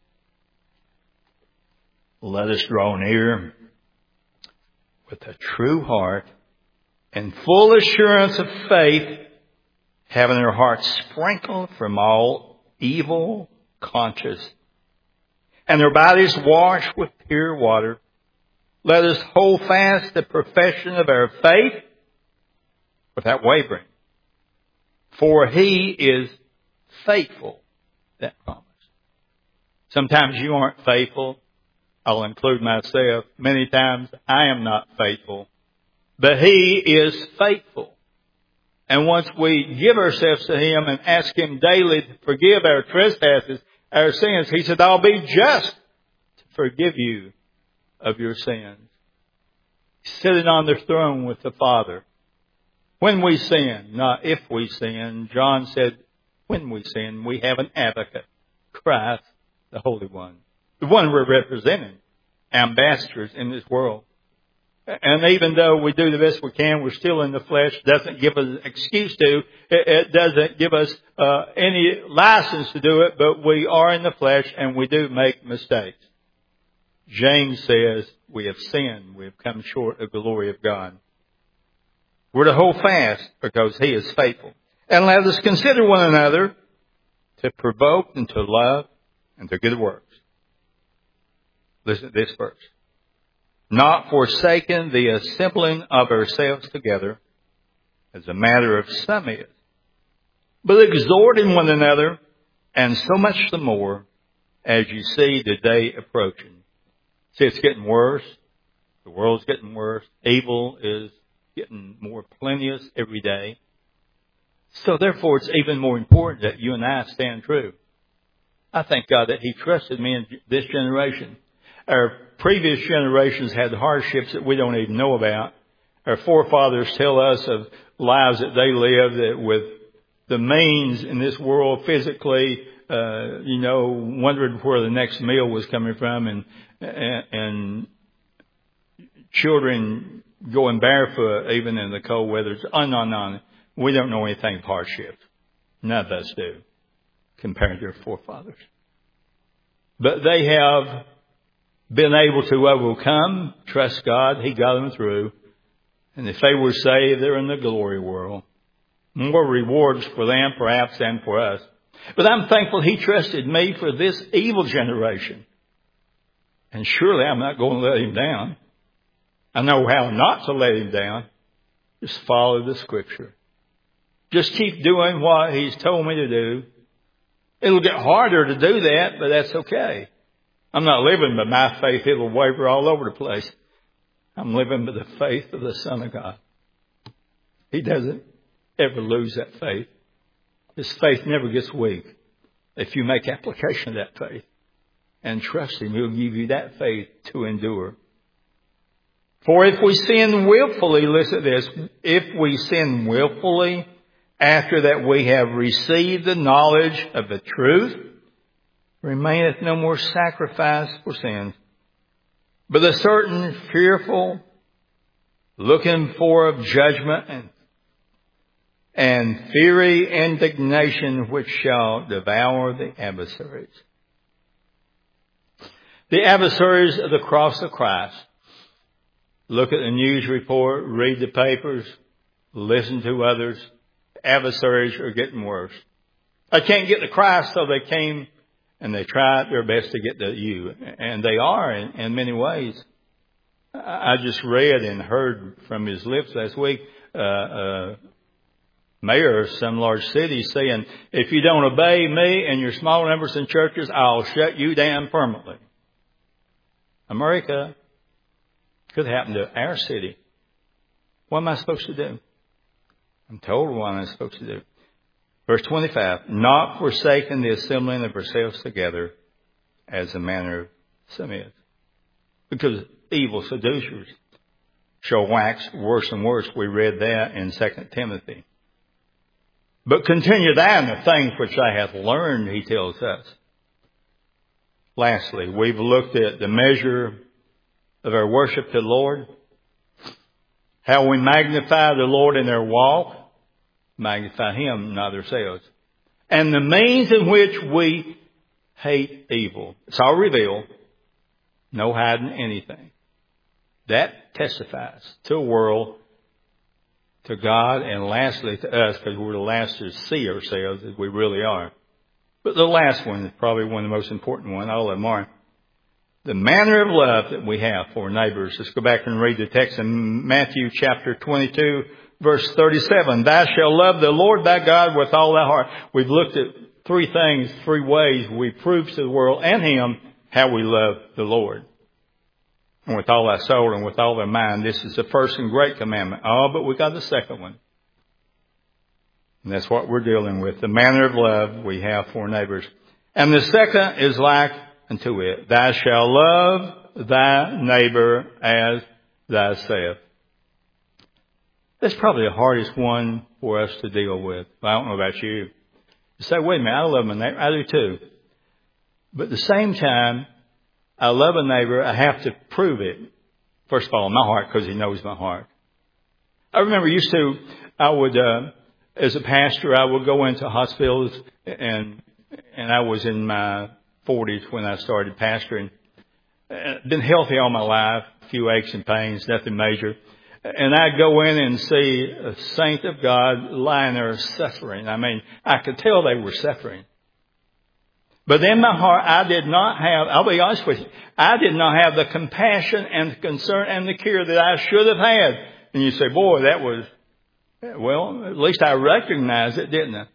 Let us draw near with a true heart and full assurance of faith, having our hearts sprinkled from all evil conscience and their bodies washed with pure water. Let us hold fast the profession of our faith without wavering. For He is faithful. That promise. Sometimes you aren't faithful. I'll include myself. Many times I am not faithful. But He is faithful. And once we give ourselves to Him and ask Him daily to forgive our trespasses, our sins, He said, I'll be just to forgive you of your sins. Sitting on the throne with the Father. When we sin, not if we sin. John said, when we sin, we have an advocate, Christ, the Holy One, the one we're representing, ambassadors in this world. And even though we do the best we can, we're still in the flesh. Doesn't give us an excuse to. It doesn't give us any license to do it, but we are in the flesh and we do make mistakes. James says we have sinned. We have come short of the glory of God. We're to hold fast because He is faithful. And let us consider one another to provoke and to love and to good works. Listen to this verse. Not forsaking the assembling of ourselves together, as a matter of some is, but exhorting one another, and so much the more as you see the day approaching. See, it's getting worse. The world's getting worse. Evil is getting more plenteous every day. So therefore, it's even more important that you and I stand true. I thank God that He trusted me in this generation. Our previous generations had hardships that we don't even know about. Our forefathers tell us of lives that they lived that with the means in this world physically, wondering where the next meal was coming from and children going barefoot even in the cold weather. On. We don't know anything of hardship. None of us do compared to their forefathers. But they have been able to overcome, trust God. He got them through. And if they were saved, they're in the glory world. More rewards for them, perhaps, than for us. But I'm thankful He trusted me for this evil generation. And surely I'm not going to let Him down. I know how not to let Him down. Just follow the Scripture. Just keep doing what He's told me to do. It'll get harder to do that, but that's okay. I'm not living by my faith. It'll waver all over the place. I'm living by the faith of the Son of God. He doesn't ever lose that faith. His faith never gets weak. If you make application of that faith and trust Him, He'll give you that faith to endure. For if we sin willfully, listen to this, if we sin willfully after that we have received the knowledge of the truth, remaineth no more sacrifice for sins, but a certain fearful looking for of judgment and fiery indignation which shall devour the adversaries. The adversaries of the cross of Christ. Look at the news report, read the papers, listen to others. Adversaries are getting worse. They can't get to Christ, so they came and they tried their best to get to you. And they are in many ways. I just read and heard from his lips last week, mayor of some large city saying, if you don't obey me and your small numbers in churches, I'll shut you down permanently. America could happen to our city. What am I supposed to do? I'm told what I'm supposed to do. Verse 25, not forsaking the assembling of ourselves together as the manner of some is. Because evil seducers shall wax worse and worse. We read that in 2 Timothy. But continue thou in the things which I have learned, he tells us. Lastly, we've looked at the measure of our worship to the Lord. How we magnify the Lord in our walk. Magnify Him, not ourselves. And the means in which we hate evil. It's all revealed. No hiding anything. That testifies to the world, to God, and lastly to us, because we're the last to see ourselves as we really are. But the last one is probably one of the most important ones. All of them are. The manner of love that we have for neighbors. Let's go back and read the text in Matthew chapter 22, verse 37. Thou shalt love the Lord thy God with all thy heart. We've looked at three things, three ways we prove to the world and Him how we love the Lord. And with all thy soul and with all thy mind. This is the first and great commandment. Oh, but we got the second one. And that's what we're dealing with. The manner of love we have for neighbors. And the second is like unto it. Thou shalt love thy neighbor as thyself. That's probably the hardest one for us to deal with. I don't know about you. You say, wait a minute, I love my neighbor. I do too. But at the same time, I love a neighbor. I have to prove it. First of all, in my heart, because he knows my heart. I remember I would, as a pastor, I would go into hospitals, and I was in my 40s when I started pastoring. Been healthy all my life, a few aches and pains, nothing major. And I'd go in and see a saint of God lying there suffering. I mean, I could tell they were suffering. But in my heart, I did not have, I'll be honest with you, I did not have the compassion and the concern and the care that I should have had. And you say, boy, that was, well, at least I recognized it, didn't I?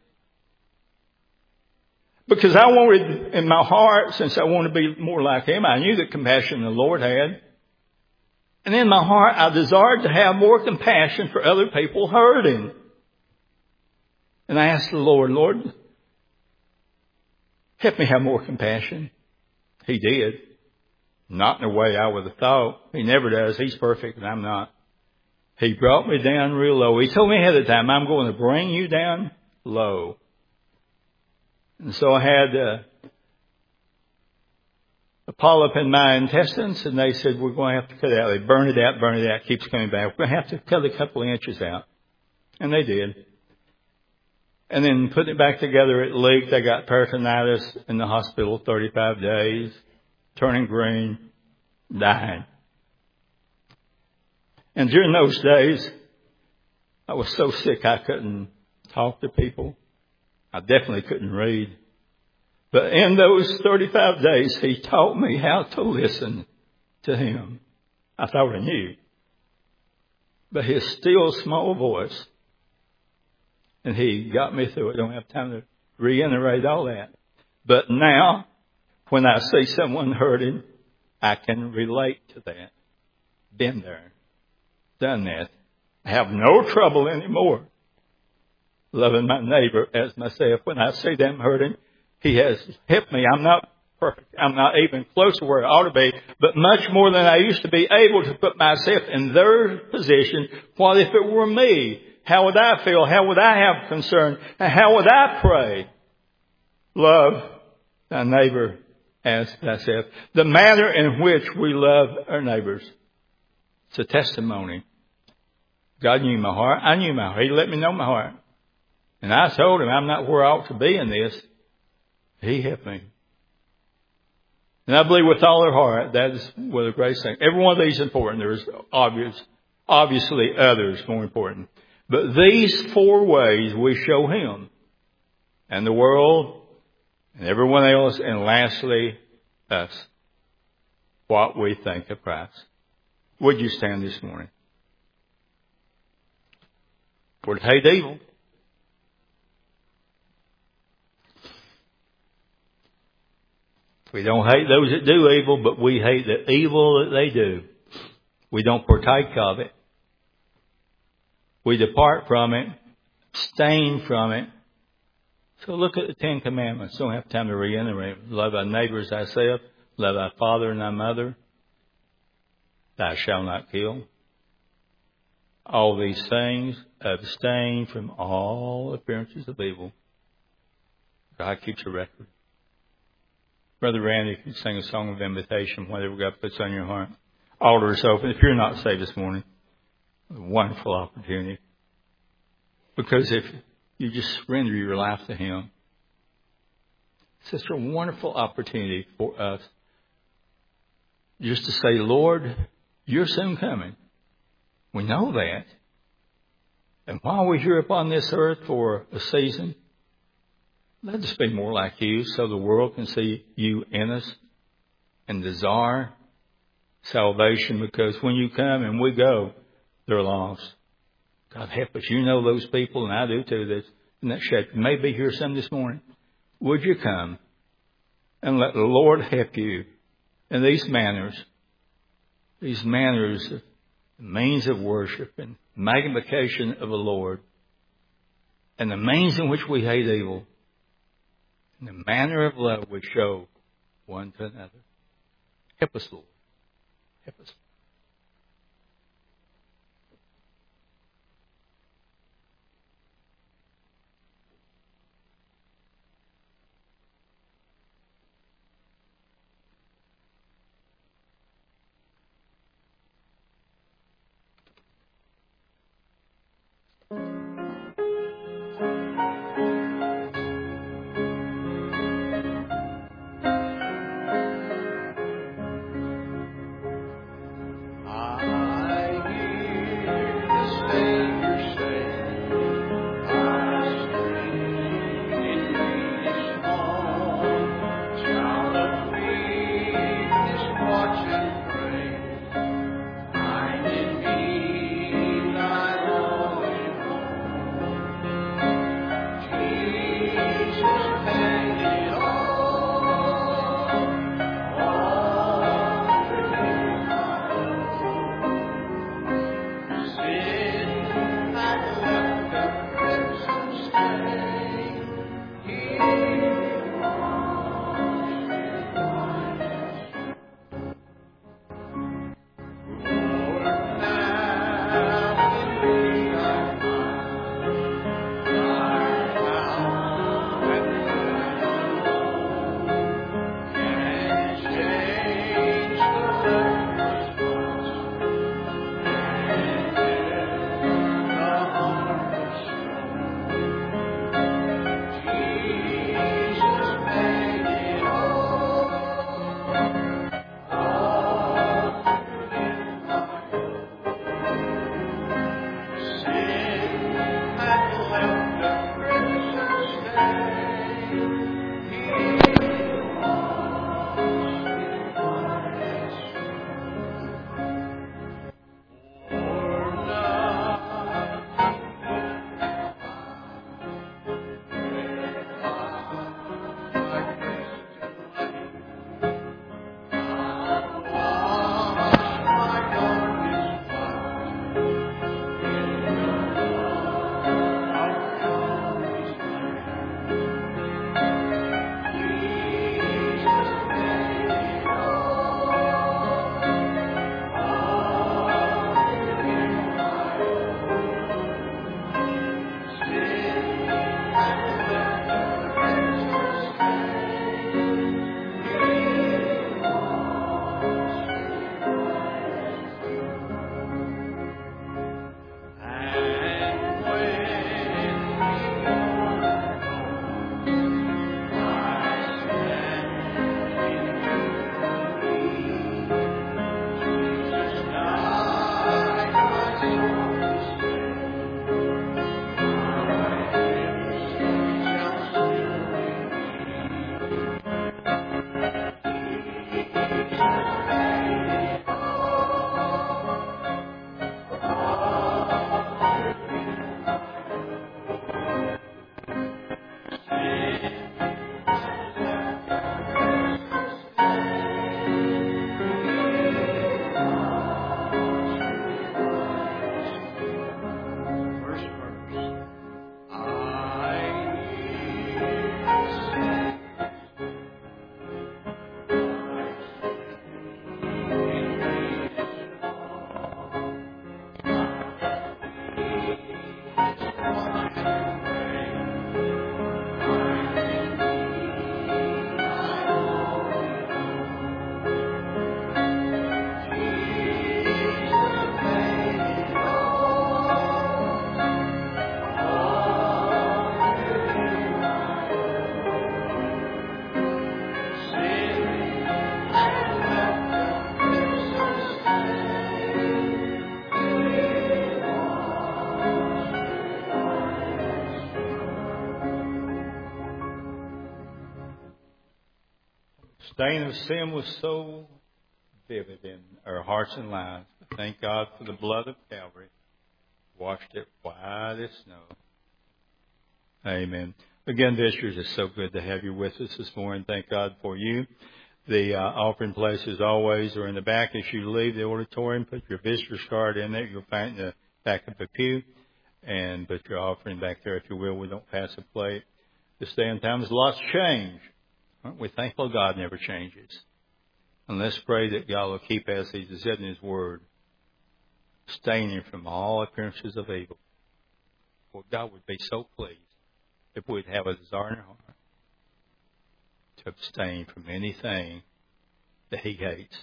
Because I wanted, in my heart, since I wanted to be more like Him, I knew the compassion the Lord had. And in my heart, I desired to have more compassion for other people hurting. And I asked the Lord, help me have more compassion. He did. Not in the way I would have thought. He never does. He's perfect and I'm not. He brought me down real low. He told me ahead of time, I'm going to bring you down low. And so I had a polyp in my intestines, and they said, we're going to have to cut it out. They burn it out, keeps coming back. We're going to have to cut a couple of inches out. And they did. And then putting it back together, it leaked. I got peritonitis in the hospital, 35 days, turning green, dying. And during those days, I was so sick I couldn't talk to people. I definitely couldn't read. But in those 35 days, He taught me how to listen to Him. I thought I knew. But His still small voice. And He got me through it. Don't have time to reiterate all that. But now, when I see someone hurting, I can relate to that. Been there. Done that. I have no trouble anymore loving my neighbor as myself. When I see them hurting, He has helped me. I'm not perfect. I'm not even close to where I ought to be, but much more than I used to be able to put myself in their position. What if it were me? How would I feel? How would I have concern? And how would I pray? Love thy neighbor as thyself. The manner in which we love our neighbors. It's a testimony. God knew my heart. I knew my heart. He let me know my heart. And I told Him I'm not where I ought to be in this. He helped me. And I believe with all our heart, that is one of the greatest things. Every one of these is important. There's obviously others more important. But these 4 ways we show Him and the world and everyone else, and lastly, us, what we think of Christ. Would you stand this morning? We're to hate evil. We don't hate those that do evil, but we hate the evil that they do. We don't partake of it. We depart from it, abstain from it. So look at the 10 Commandments. Don't have time to reiterate. Love thy neighbor as thyself. Love thy father and thy mother. Thou shalt not kill. All these things, abstain from all appearances of evil. God keeps a record. Brother Randy can sing a song of invitation, whatever God puts on your heart. Altar is open. If you're not saved this morning, a wonderful opportunity. Because if you just surrender your life to Him, it's such a wonderful opportunity for us just to say, Lord, You're soon coming. We know that. And while we're here upon this earth for a season, let us be more like You so the world can see You in us and desire salvation, because when You come and we go, they're lost. God help us. You know those people, and I do too, that's in that shape. You may be here some this morning. Would you come and let the Lord help you in these manners of means of worship and magnification of the Lord, and the means in which we hate evil, and the manner of love we show one to another. Help us, Lord. Help us. stain of sin was so vivid in our hearts and lives. But thank God for the blood of Calvary. Washed it white as snow. Amen. Again, visitors, it's so good to have you with us this morning. Thank God for you. The offering places always are in the back as you leave the auditorium. Put your visitor's card in there. You'll find it in the back of the pew. And put your offering back there if you will. We don't pass a plate. This day and time, there's lots of change. Aren't we thankful God never changes? And let's pray that God will keep, as He said in His Word, abstaining from all appearances of evil. For God would be so pleased if we'd have a desire in our heart to abstain from anything that He hates.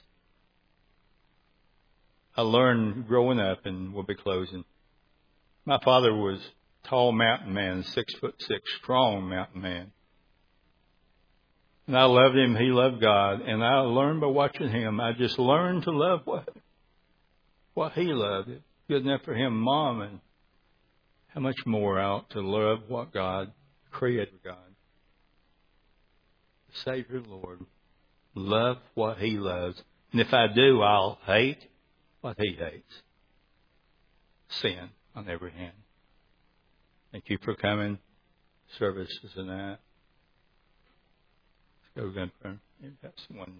I learned growing up, and we'll be closing. My father was a tall mountain man, 6'6", strong mountain man. And I loved him. He loved God. And I learned by watching him. I just learned to love what he loved. It's good enough for him, Mom. And how much more I ought to love what God created, God. The Savior, Lord. Love what He loves. And if I do, I'll hate what He hates. Sin on every hand. Thank you for coming. Services and that. Let's go again. That's one.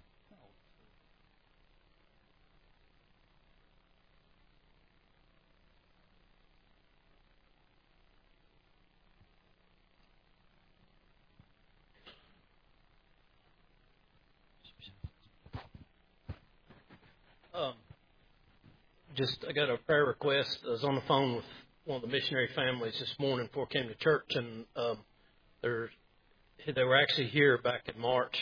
I got a prayer request. I was on the phone with one of the missionary families this morning before I came to church, and they were actually here back in March,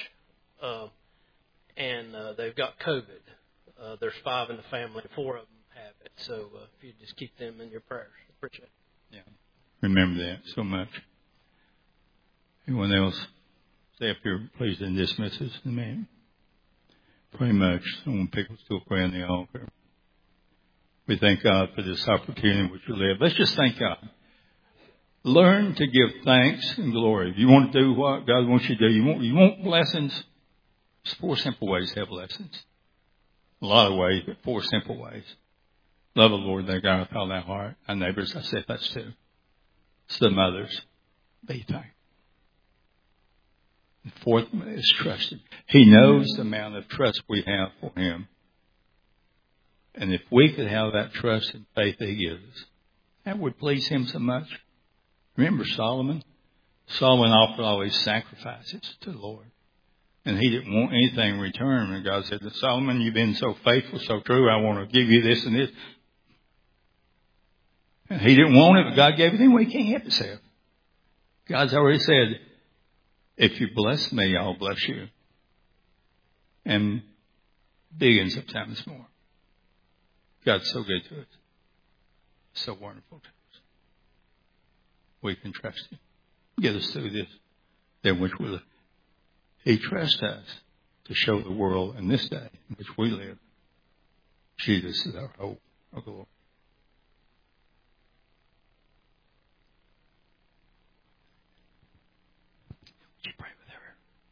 and they've got COVID. There's 5 in the family, 4 of them have it. So if you just keep them in your prayers, I appreciate it. Yeah, remember that so much. Anyone else? Stay up here, please, and dismiss us in a minute. Pray much. Someone people still pray on the altar. We thank God for this opportunity in which we live. Let's just thank God. Learn to give thanks and glory. If you want to do what God wants you to do, you want blessings. There's 4 simple ways to have blessings. A lot of ways, but 4 simple ways. Love the Lord thy God with all thy heart. Our neighbors, I said that's 2. Some others. Be thankful. The 4th one is trust Him. He knows the amount of trust we have for Him. And if we could have that trust and faith that He gives us, that would please Him so much. Remember Solomon? Solomon offered all his sacrifices to the Lord. And he didn't want anything in return. And God said, Solomon, you've been so faithful, so true, I want to give you this and this. And he didn't want it, but God gave it anyway. He can't help himself. God's already said, if you bless me, I'll bless you. And billions of times more. God's so good to us. So wonderful to us. We can trust Him. Get us through this. Then which we live. He trusts us to show the world in this day in which we live. Jesus is our hope, our glory. Would you pray with her?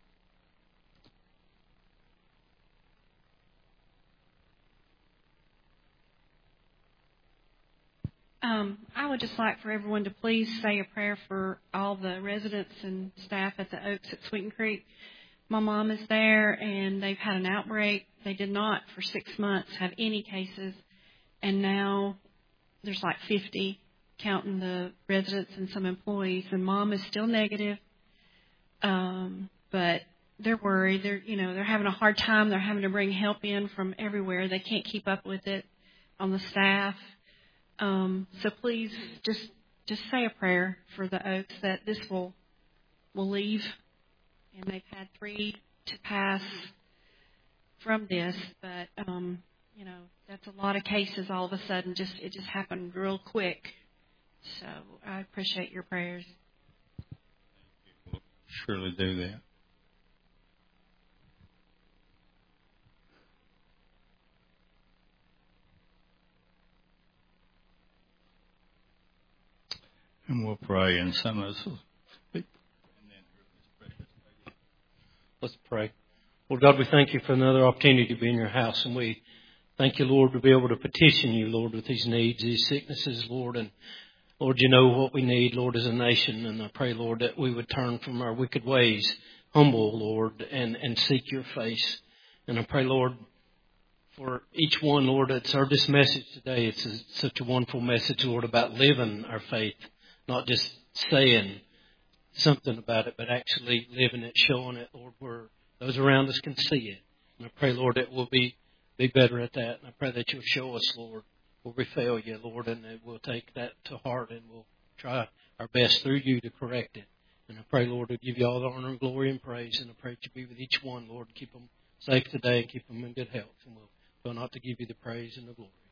I would just like for everyone to please say a prayer for all the residents and staff at the Oaks at Sweeten Creek. My mom is there, and they've had an outbreak. They did not, for 6 months, have any cases, and now there's like 50, counting the residents and some employees, and Mom is still negative, but they're worried. They're having a hard time. They're having to bring help in from everywhere. They can't keep up with it on the staff. So please just say a prayer for the Oaks that this will leave. And they've had 3 to pass from this, but that's a lot of cases all of a sudden. It just happened real quick. So I appreciate your prayers. We'll surely do that. And we'll pray, and some of us will speak. Let's pray. Lord God, we thank you for another opportunity to be in your house, and we thank you, Lord, to be able to petition you, Lord, with these needs, these sicknesses, Lord. And Lord, you know what we need, Lord, as a nation. And I pray, Lord, that we would turn from our wicked ways, humble, Lord, and seek your face. And I pray, Lord, for each one, Lord, that's heard this message today. It's such a wonderful message, Lord, about living our faith, not just saying something about it, but actually living it, showing it, Lord, where those around us can see it. And I pray, Lord, that we'll be better at that. And I pray that you'll show us, Lord, where we fail you, Lord, and that we'll take that to heart and we'll try our best through you to correct it. And I pray, Lord, to give you all the honor and glory and praise. And I pray that you be with each one, Lord, and keep them safe today and keep them in good health. And we'll not to give you the praise and the glory.